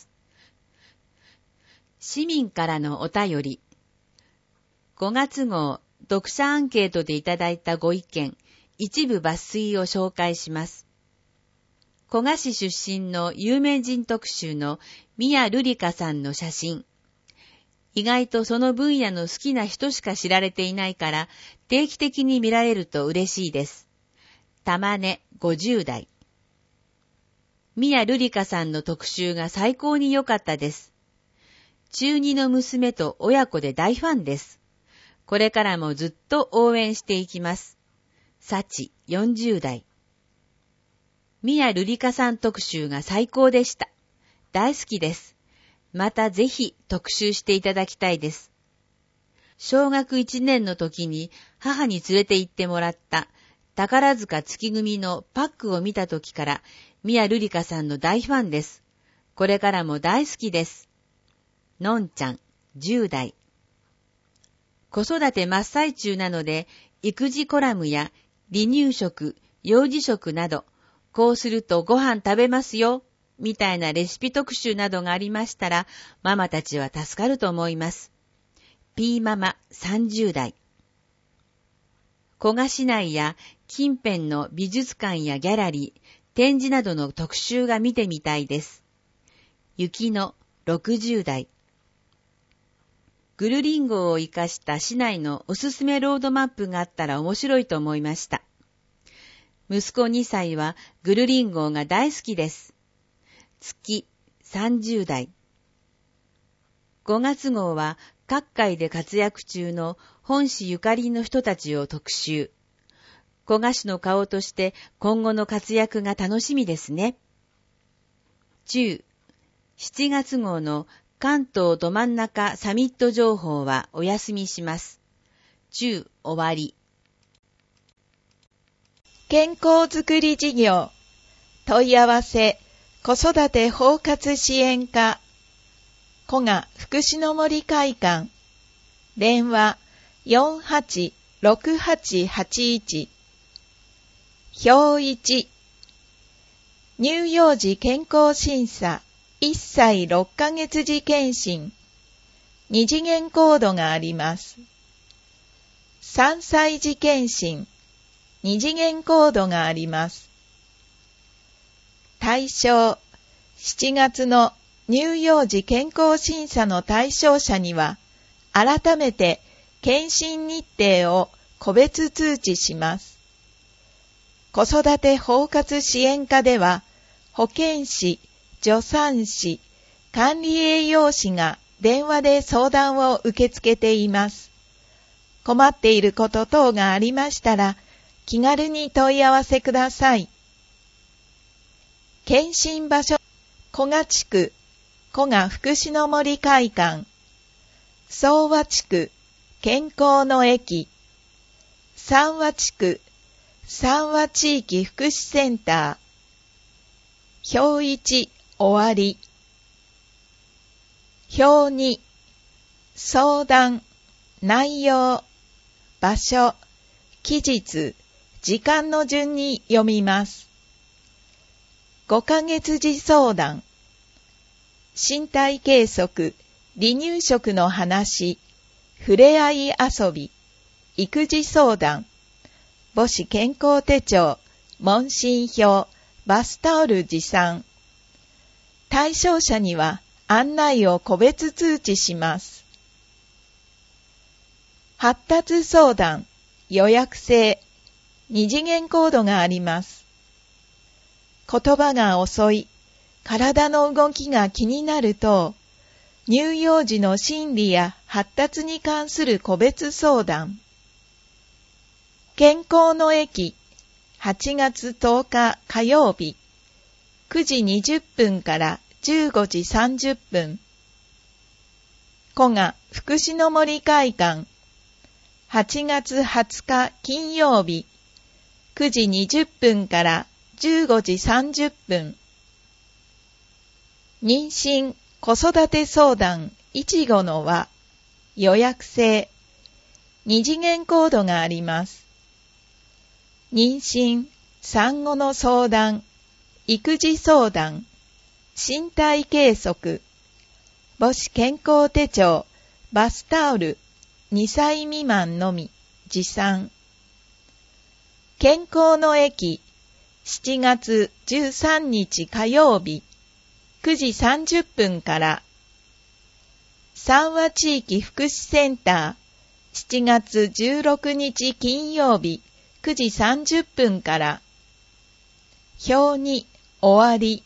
B: 市民からのお便り。5月号読者アンケートでいただいたご意見、一部抜粋を紹介します。古河市出身の有名人特集の宮瑠璃香さんの写真。意外とその分野の好きな人しか知られていないから定期的に見られると嬉しいです。玉根50代。宮瑠璃香さんの特集が最高に良かったです。中2の娘と親子で大ファンです。これからもずっと応援していきます。幸40代。宮瑠璃香さん特集が最高でした。大好きです。またぜひ特集していただきたいです。小学1年の時に母に連れて行ってもらった宝塚月組のパックを見た時から宮瑠璃香さんの大ファンです。これからも大好きです。のんちゃん10代。子育て真っ最中なので育児コラムや離乳食、幼児食などこうするとご飯食べますよみたいなレシピ特集などがありましたら、ママたちは助かると思います。ピーママ30代。古河市内や近辺の美術館やギャラリー、展示などの特集が見てみたいです。雪の60代。グルリンゴを生かした市内のおすすめロードマップがあったら面白いと思いました。息子2歳はグルリンゴが大好きです。月30代。5月号は各界で活躍中の本市ゆかりの人たちを特集。古河市の顔として今後の活躍が楽しみですね。7月号の関東ど真ん中サミット情報はお休みします。終わり。
C: 健康づくり事業問い合わせ子育て包括支援課古河福祉の森会館電話 486881 表1乳幼児健康審査1歳6ヶ月時検診2次元コードがあります。3歳児検診2次元コードがあります。対象7月の乳幼児健康審査の対象者には改めて検診日程を個別通知します。子育て包括支援課では保健師、助産師、管理栄養士が電話で相談を受け付けています。困っていること等がありましたら気軽に問い合わせください。検診場所、古河地区、古河福祉の森会館、総和地区、健康の駅、三和地区、三和地域福祉センター、表1、終わり。表2、相談、内容、場所、期日、時間の順に読みます。5ヶ月時相談、身体計測、離乳食の話、 触れ合い遊び、育児相談、母子健康手帳、問診票、バスタオル持参。対象者には案内を個別通知します。発達相談、予約制、二次元コードがあります。言葉が遅い、体の動きが気になると、乳幼児の心理や発達に関する個別相談。健康の駅、8月10日火曜日、9時20分から15時30分。古賀福祉の森会館、8月20日金曜日、9時20分から15時30分。妊娠、子育て相談、いちごの輪、予約制、二次元コードがあります。妊娠、産後の相談、育児相談、身体計測、母子健康手帳、バスタオル、2歳未満のみ、持参。健康の駅、7月13日火曜日、9時30分から。三和地域福祉センター、7月16日金曜日、9時30分から。表2、終わり。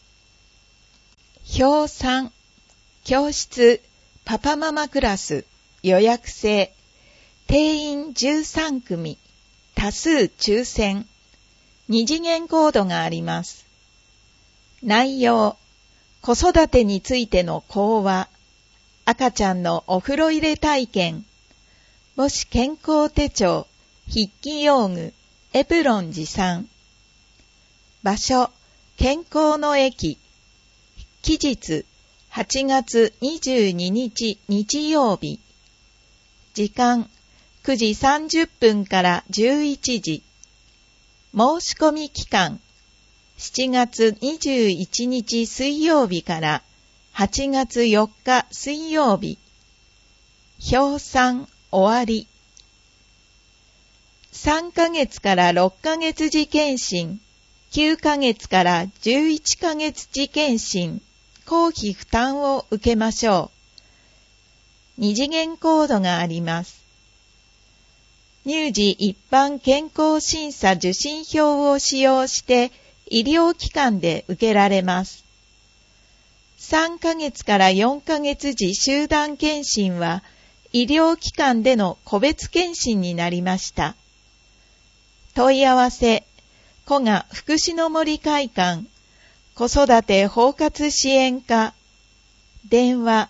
C: 表3、教室、パパママクラス、予約制、定員13組、多数抽選、二次元コードがあります。内容、子育てについての講話、赤ちゃんのお風呂入れ体験、母子健康手帳、筆記用具、エプロン持参。場所、健康の駅。期日、8月22日日曜日。時間、9時30分から11時。申し込み期間、7月21日水曜日から8月4日水曜日。表3、終わり。3ヶ月から6ヶ月時検診、9ヶ月から11ヶ月時検診、公費負担を受けましょう。二次元コードがあります。乳児一般健康審査受診票を使用して医療機関で受けられます。3ヶ月から4ヶ月時集団検診は医療機関での個別検診になりました。問い合わせ、古賀福祉の森会館、子育て包括支援課、電話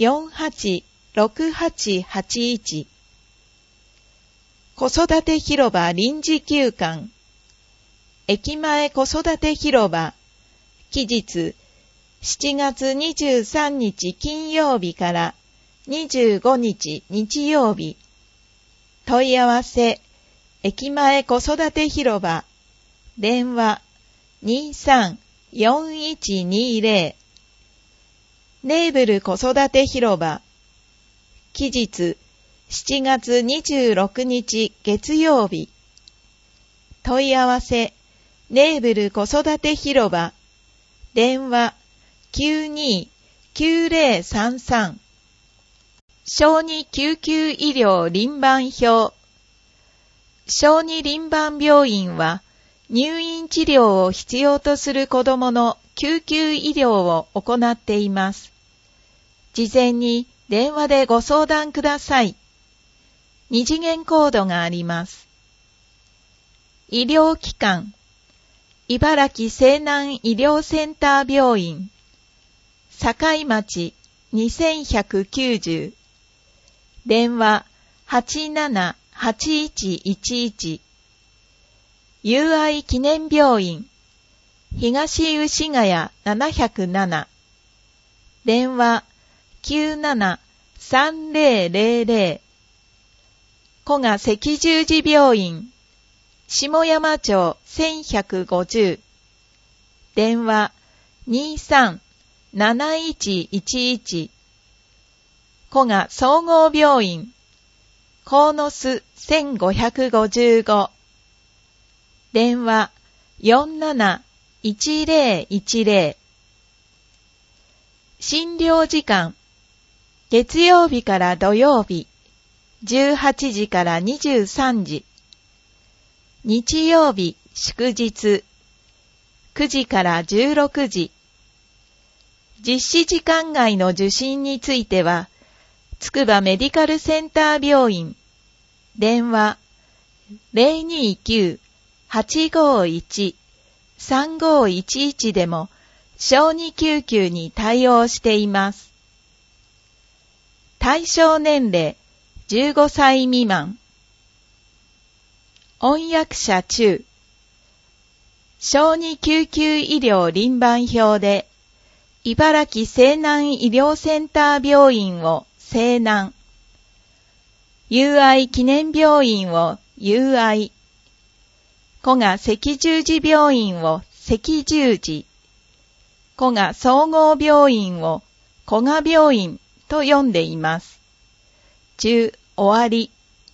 C: 486881、子育て広場臨時休館、駅前子育て広場、期日、7月23日金曜日から25日日曜日、問い合わせ、駅前子育て広場、電話234120、ネーブル子育て広場、期日7月26日月曜日、問い合わせ、ネーブル子育て広場、電話929033、小児救急医療輪番表。小児輪番病院は入院治療を必要とする子どもの救急医療を行っています。事前に電話でご相談ください。二次元コードがあります。医療機関、茨城西南医療センター病院、境町2190、電話878111、友愛記念病院、東牛ヶ谷707、電話973000、古賀赤十字病院、下山町1150、電話237111、 古賀総合病院、鴻巣1555、電話47-1010、診療時間、月曜日から土曜日、18時から23時、日曜日、祝日、9時から16時、実施時間外の受診については、つくばメディカルセンター病院、電話029-851-3511でも小児救急に対応しています。対象年齢15歳未満。音訳者中。小児救急医療輪番表で、茨城西南医療センター病院を西南、友愛記念病院を友愛、古賀赤十字病院を赤十字、古賀総合病院を古賀病院と呼んでいます。終わり。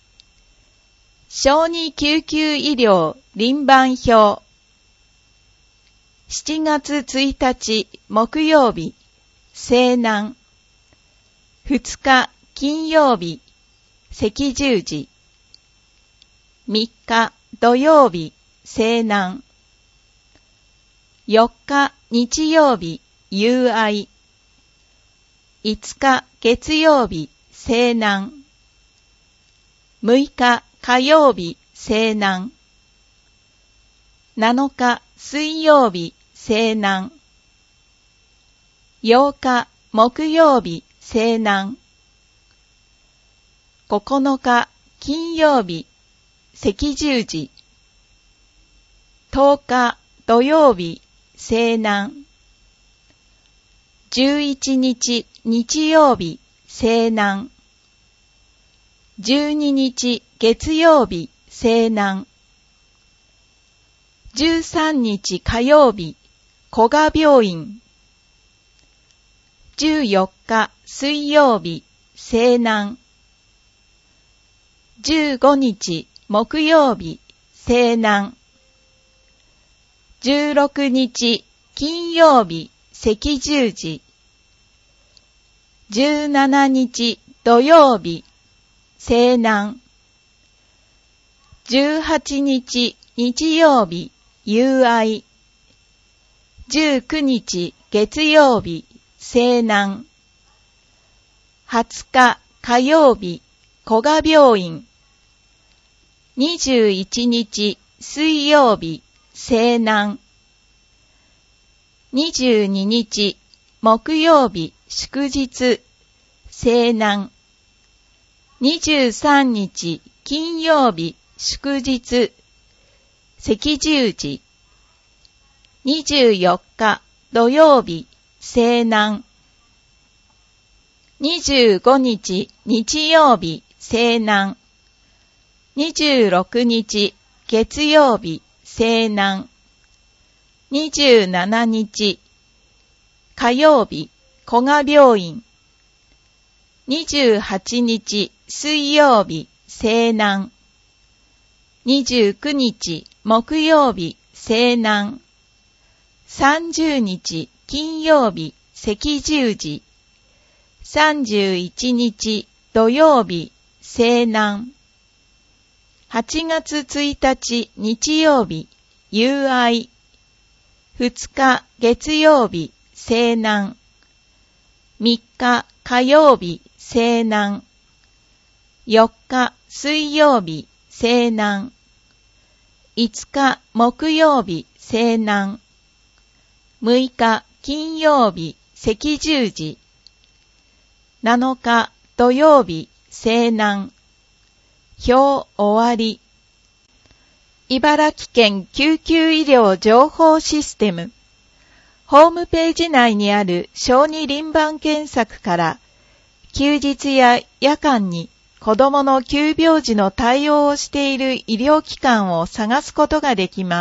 C: 小児救急医療輪番表。7月1日木曜日、西南。2日金曜日、赤十字。3日土曜日、西南。4日日曜日、友愛。5日月曜日、西南。6日火曜日、西南。7日水曜日、西南。8日木曜日、西南。9日金曜日、赤十字。10日土曜日、西南。11日日曜日、西南。12日月曜日、西南。13日火曜日、古賀病院。14日水曜日、西南。15日木曜日、西南。16日金曜日、赤十字。17日土曜日、西南。18日日曜日、友愛。19日月曜日、西南。20日火曜日、古賀病院。21日水曜日、西南。22日木曜日、祝日、西南。23日金曜日、祝日、赤十字。24日土曜日、西南。25日日曜日、西南。26日月曜日、西南。27日火曜日、古賀病院。28日水曜日、西南。29日木曜日、西南。30日金曜日、赤十字。31日土曜日、西南。8月1日日曜日、友愛。2日月曜日、西南。3日火曜日、西南。4日水曜日、西南。5日木曜日、西南。6日金曜日、赤十字。7日土曜日、西南。表終わり。茨城県救急医療情報システム。ホームページ内にある小児輪番検索から、休日や夜間に子供の急病時の対応をしている医療機関を探すことができます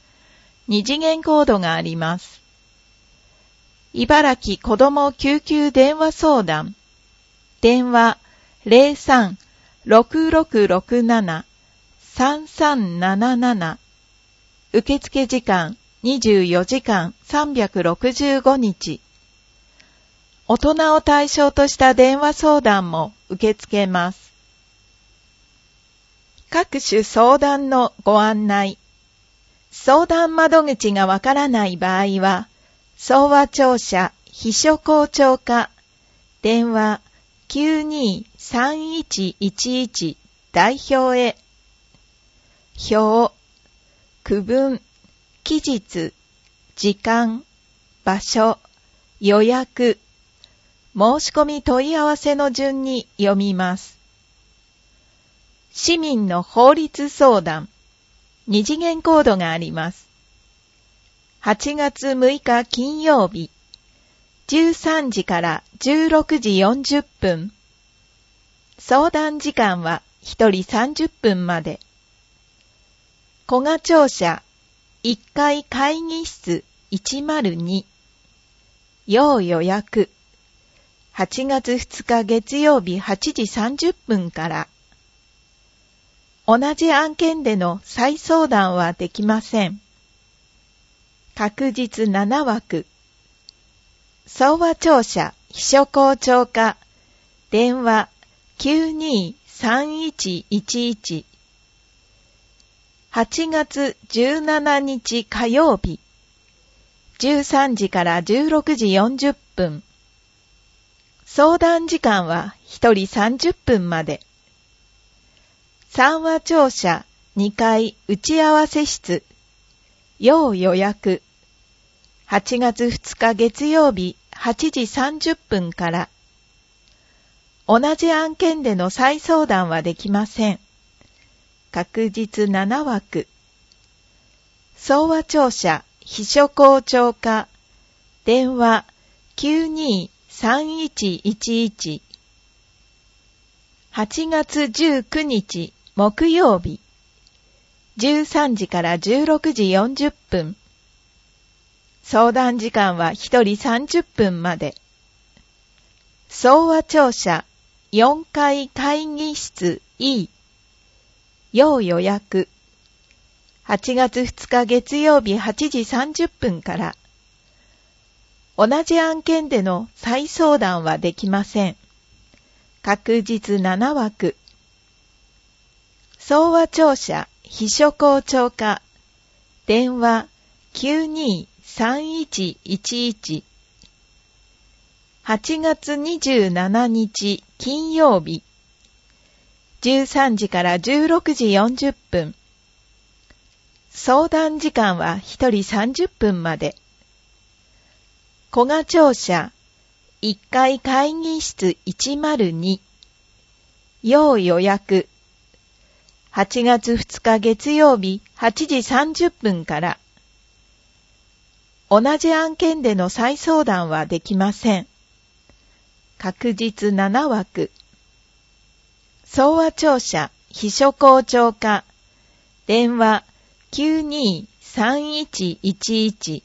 C: 。2次元コードがあります。茨城子ども救急電話相談電話 03-6667-3377。受付時間24時間365日。大人を対象とした電話相談も受け付けます。各種相談のご案内。相談窓口がわからない場合は、総和庁舎秘書校長課、電話 92-3111 代表へ。表、区分、期日、時間、場所、予約、申し込み問い合わせの順に読みます。市民の法律相談、二次元コードがあります。8月6日金曜日、13時から16時40分。相談時間は1人30分まで。古賀庁舎1階会議室102。要予約。8月2日月曜日8時30分から。同じ案件での再相談はできません。確実7枠。総和庁舎秘書校長課、電話 92-3111。8月17日火曜日、13時から16時40分。相談時間は1人30分まで。三和庁舎2階打ち合わせ室、要予約。8月2日月曜日8時30分から。同じ案件での再相談はできません。確実7枠。総和庁舎秘書校長課、電話 92-3111。8月19日木曜日、13時から16時40分。相談時間は1人30分まで。総和庁舎4階会議室 E。要予約。8月2日月曜日8時30分から。同じ案件での再相談はできません。確実7枠。総和庁舎秘書校長課、電話 92-3111。8月27日金曜日、13時から16時40分。相談時間は1人30分まで。古賀庁舎1階会議室102。要予約。8月2日月曜日8時30分から。同じ案件での再相談はできません。確実7枠。総和庁舎秘書校長課、電話 92-3111。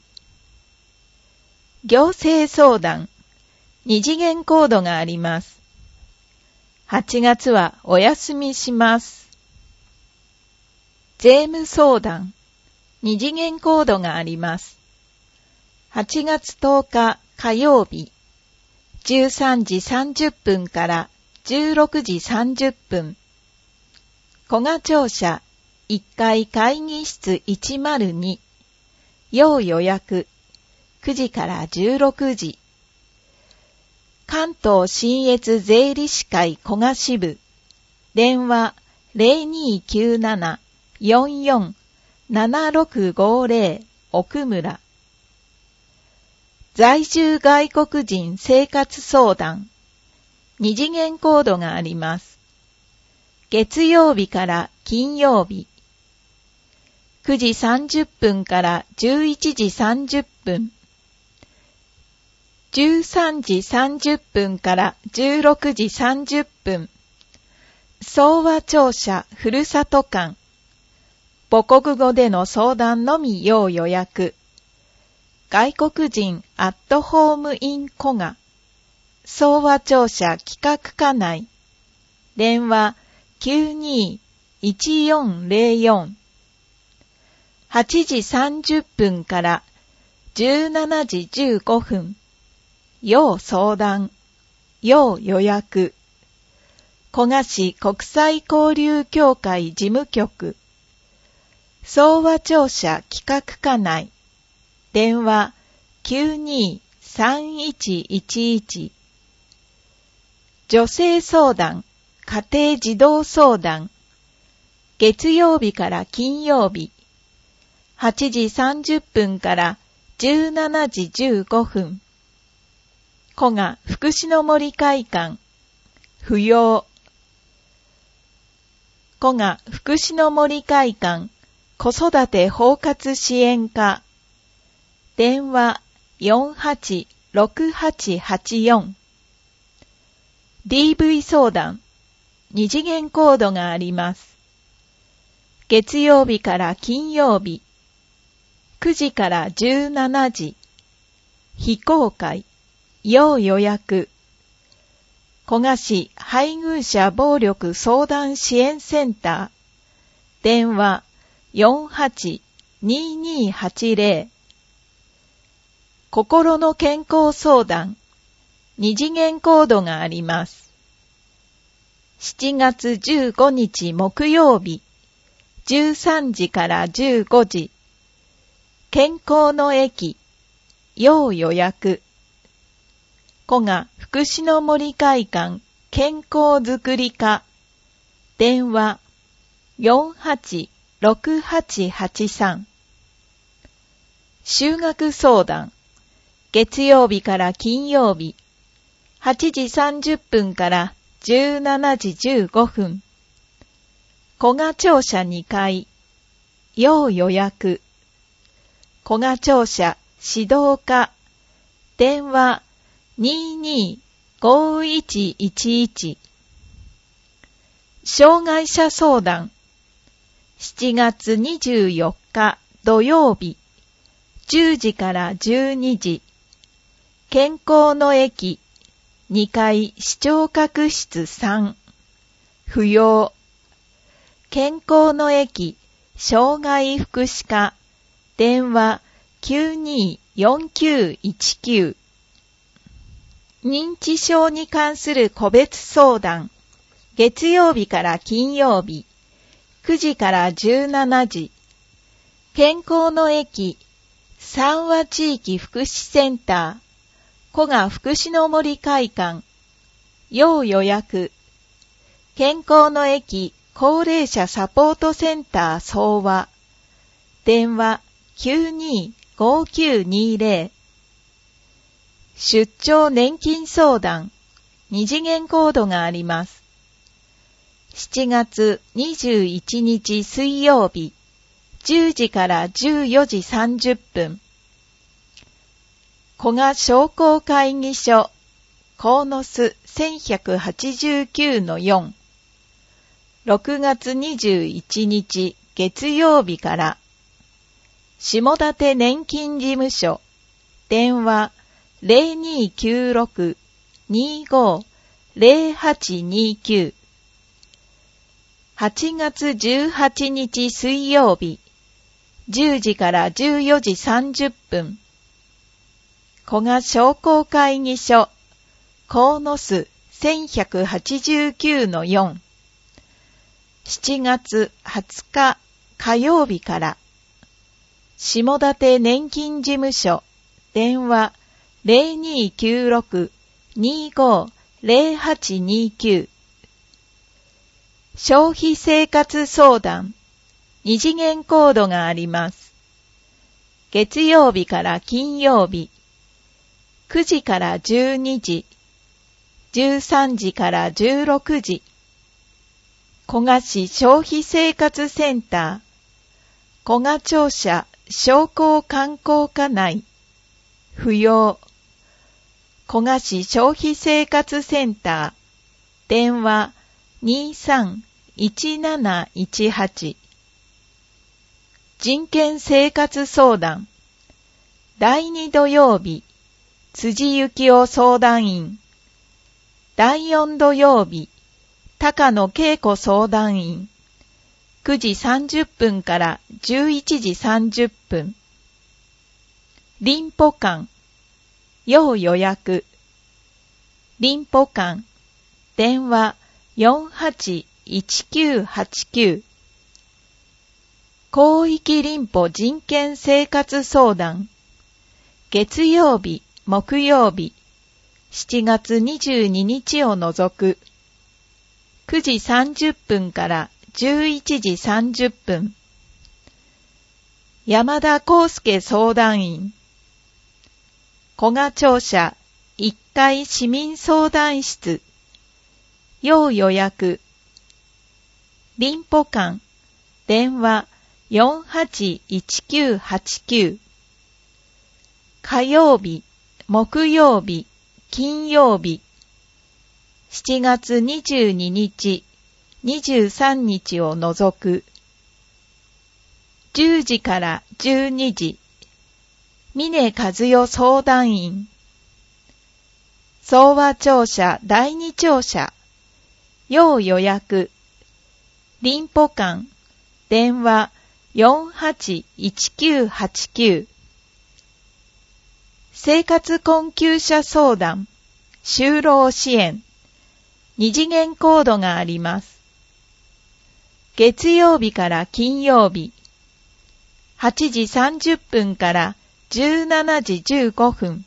C: 行政相談、二次元コードがあります。8月はお休みします。税務相談、二次元コードがあります。8月10日火曜日、13時30分から16時30分。古賀庁舎1階会議室102。要予約。9時から16時。関東信越税理士会古賀支部。電話 0297-44-7650 奥村。在住外国人生活相談。二次元コードがあります。月曜日から金曜日。9時30分から11時30分。13時30分から16時30分。総和庁舎ふるさと館。母国語での相談のみ要予約。外国人アットホームイン古賀。 総和庁舎企画課内。電話 92-1404。8時30分から17時15分。要相談、要予約。古河市国際交流協会事務局。総和庁舎企画課内。電話 92-3111。女性相談、家庭児童相談。月曜日から金曜日。8時30分から17時15分。古河福祉の森会館。不要。古河福祉の森会館子育て包括支援課。電話 486884。DV 相談。二次元コードがあります。月曜日から金曜日。9時から17時。非公開。要予約。古河市配偶者暴力相談支援センター。電話 48-2280。心の健康相談。二次元コードがあります。7月15日木曜日。13時から15時。健康の駅。要予約。古河福祉の森会館健康づくり課。電話 486883。修学相談。月曜日から金曜日。8時30分から17時15分。古河庁舎2階。要予約。古河庁舎指導課。電話225111。障害者相談。7月24日土曜日。10時から12時。健康の駅。2階視聴覚室3。不要。健康の駅障害福祉課。電話924919。認知症に関する個別相談。月曜日から金曜日。9時から17時。健康の駅三和地域福祉センター。古河福祉の森会館。要予約。健康の駅高齢者サポートセンター総和。電話925920。出張年金相談。二次元コードがあります。7月21日水曜日。10時から14時30分。古河商工会議所。鴻巣1189-4。6月21日月曜日から。下館年金事務所。電話0296-25-0829。8月18日水曜日。10時から14時30分。古河商工会議所。鴻巣1189-4。7月20日火曜日から。下館年金事務所。電話0296-25-0829。消費生活相談。二次元コードがあります。月曜日から金曜日。9時から12時。13時から16時。古河市消費生活センター。古河庁舎商工観光課内。不要。古河市消費生活センター。電話231718。人権生活相談。第2土曜日。辻幸夫相談員。 第4土曜日、高野恵子相談員、9時30分から11時30分。臨歩館、要予約。臨歩館、電話481989。広域臨歩人権生活相談。月曜日、木曜日、7月22日を除く。9時30分から11時30分。山田康介相談員。古賀庁舎1階市民相談室。要予約。臨歩館。電話481989。火曜日、木曜日、金曜日。7月22日、23日を除く。10時から12時。峰和代相談員。総和庁舎第2庁舎。要予約。臨歩館。電話481989。生活困窮者相談。就労支援。2次元コードがあります。月曜日から金曜日。8時30分から17時15分。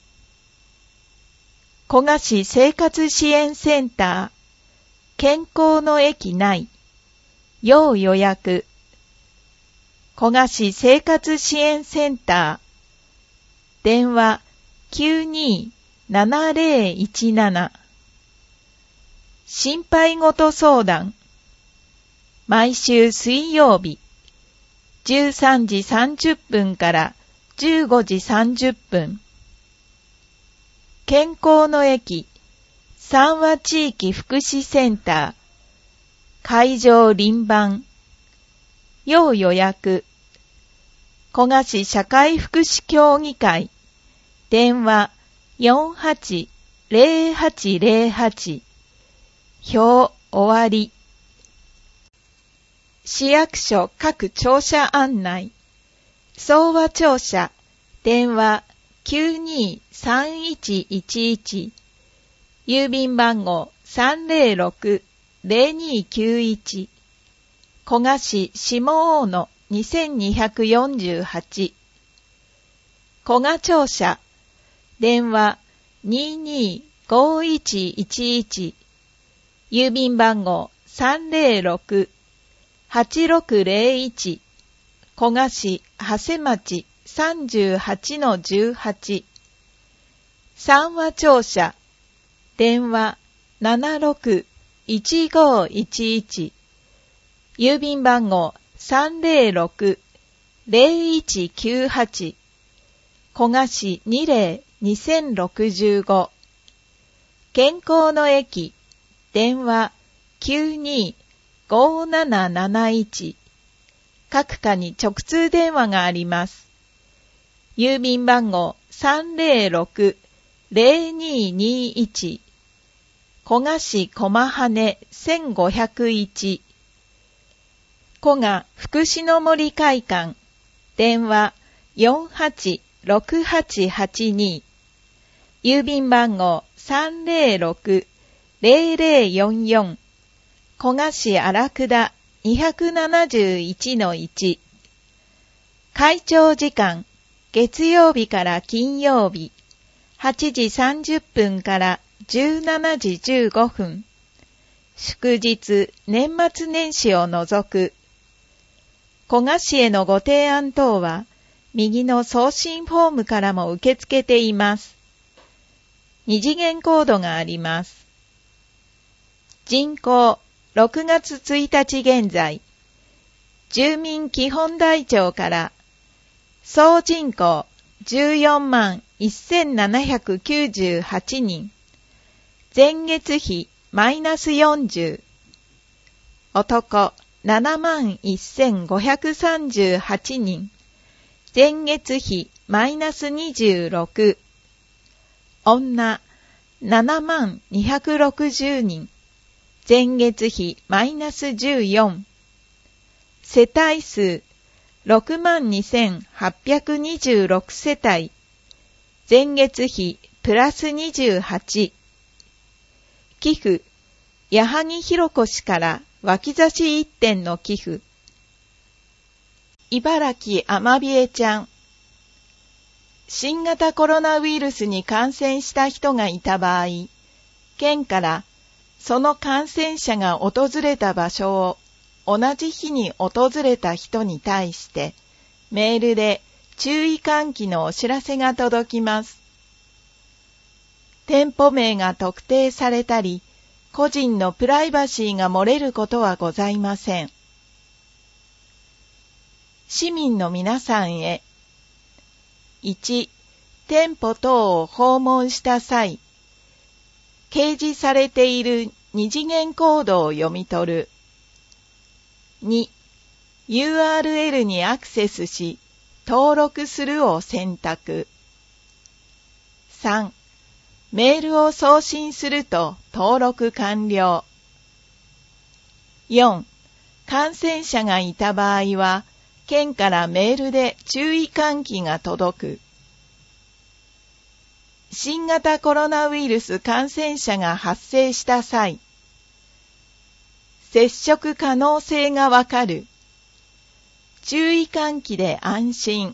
C: 古賀市生活支援センター。健康の駅内。要予約。古賀市生活支援センター。電話927017。心配事相談。毎週水曜日。13時30分から15時30分。健康の駅。三和地域福祉センター。会場輪番。要予約。古賀市社会福祉協議会。電話480808。表終わり。市役所各庁舎案内。総和庁舎。電話923111。郵便番号306-0291。古賀市下大野2248。古賀庁舎。電話225111。郵便番号306-8601。古賀市長谷町38-18。三和庁舎。電話76-1511。郵便番号306-0198。古賀市2065。健康の駅。電話925771。各課に直通電話があります。郵便番号306-0221。古賀市駒羽1501。古賀福祉の森会館。電話486882。郵便番号306-0044。古賀市荒倉271-1。会長時間。月曜日から金曜日。8時30分から17時15分。祝日、年末年始を除く。古賀市へのご提案等は、右の送信フォームからも受け付けています。二次元コードがあります。人口、6月1日現在。住民基本台帳から、総人口、141,798 人。前月比、マイナス40。男、71,538 人。前月比、マイナス26。女、 7260人。前月比マイナス14。世帯数62826世帯。前月比プラス28。寄付、矢作弘子氏から脇差し1点の寄付。茨城アマビエちゃん。新型コロナウイルスに感染した人がいた場合、県からその感染者が訪れた場所を同じ日に訪れた人に対してメールで注意喚起のお知らせが届きます。店舗名が特定されたり、個人のプライバシーが漏れることはございません。市民の皆さんへ。1、店舗等を訪問した際、掲示されている二次元コードを読み取る。2、URL にアクセスし、登録するを選択。3、メールを送信すると登録完了。4、感染者がいた場合は、県からメールで注意喚起が届く。新型コロナウイルス感染者が発生した際、接触可能性がわかる。注意喚起で安心。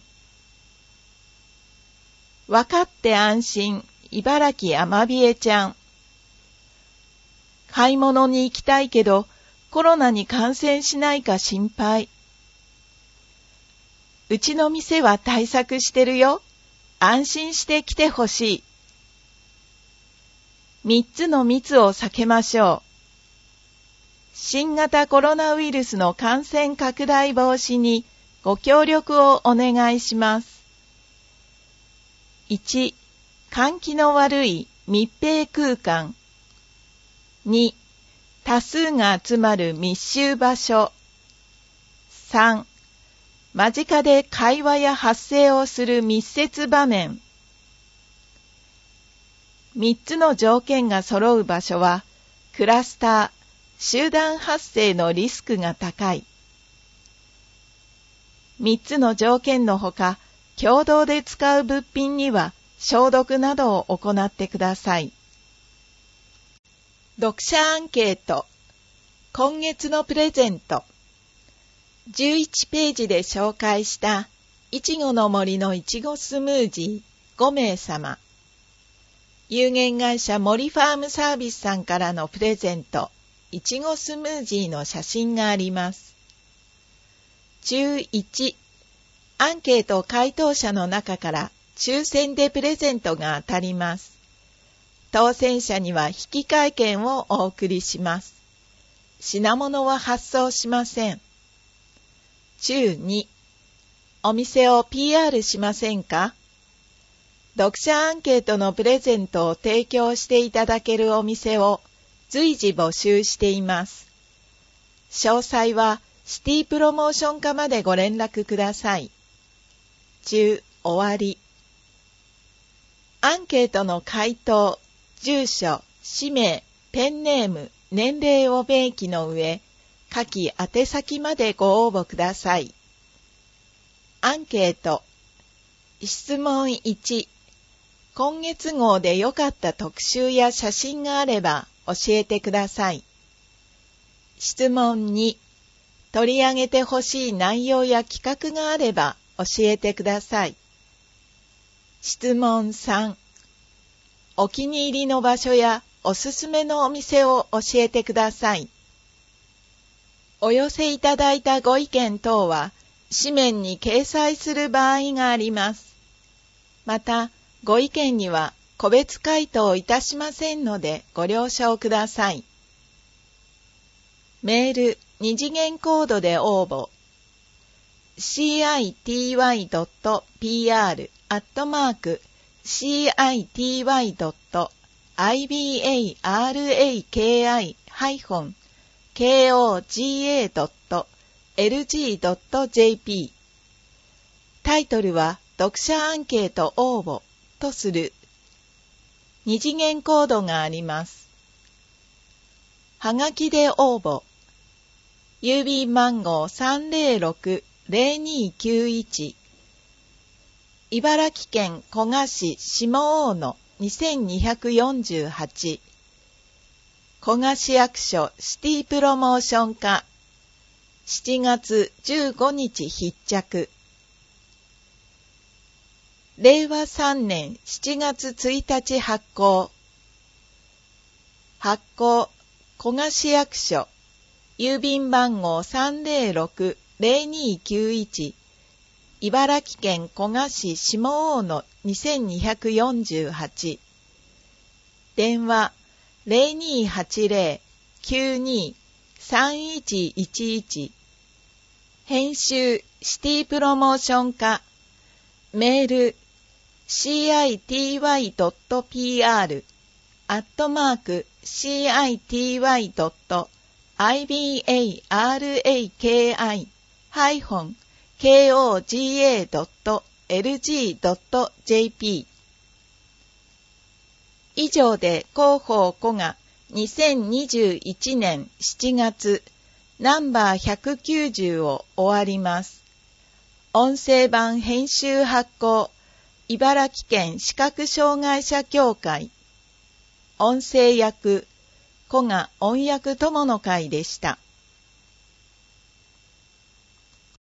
C: わかって安心、茨城アマビエちゃん。買い物に行きたいけど、コロナに感染しないか心配。うちの店は対策してるよ。安心して来てほしい。3つの密を避けましょう。新型コロナウイルスの感染拡大防止にご協力をお願いします。1、換気の悪い密閉空間。2、多数が集まる密集場所。3、間近で会話や発声をする密接場面。3つの条件が揃う場所は、クラスター、集団発生のリスクが高い。3つの条件のほか、共同で使う物品には消毒などを行ってください。読者アンケート。今月のプレゼント。11ページで紹介したいちごの森のいちごスムージー5名様。有限会社森ファームサービスさんからのプレゼント、いちごスムージーの写真があります。中1、アンケート回答者の中から抽選でプレゼントが当たります。当選者には引換券をお送りします。品物は発送しません。中2、お店を PR しませんか？読者アンケートのプレゼントを提供していただけるお店を随時募集しています。詳細はシティプロモーション課までご連絡ください。中終わり。アンケートの回答、住所、氏名、ペンネーム、年齢を明記の上、下記宛先までご応募ください。アンケート。質問1。今月号で良かった特集や写真があれば教えてください。質問2。取り上げてほしい内容や企画があれば教えてください。質問3。お気に入りの場所やおすすめのお店を教えてください。お寄せいただいたご意見等は紙面に掲載する場合があります。また、ご意見には個別回答いたしませんのでご了承ください。メール、二次元コードで応募。city.ity.city-koga.lg.jp タイトルは読者アンケート応募とする。 2次元コードがあります。はがきで応募。郵便番号 306-0291 茨城県古河市下大野2248古河市役所シティプロモーション課7月15日必着。令和3年7月1日発行。発行古河市役所郵便番号 306-0291 茨城県古河市下大野2248電話 0280-92-3111 編集シティプロモーション課メール city.ibaraki-koga.lg.jp 以上で広報古賀2021年7月ナンバー190を終わります。音声版編集発行茨城県視覚障害者協会音声役古賀音訳友の会でした。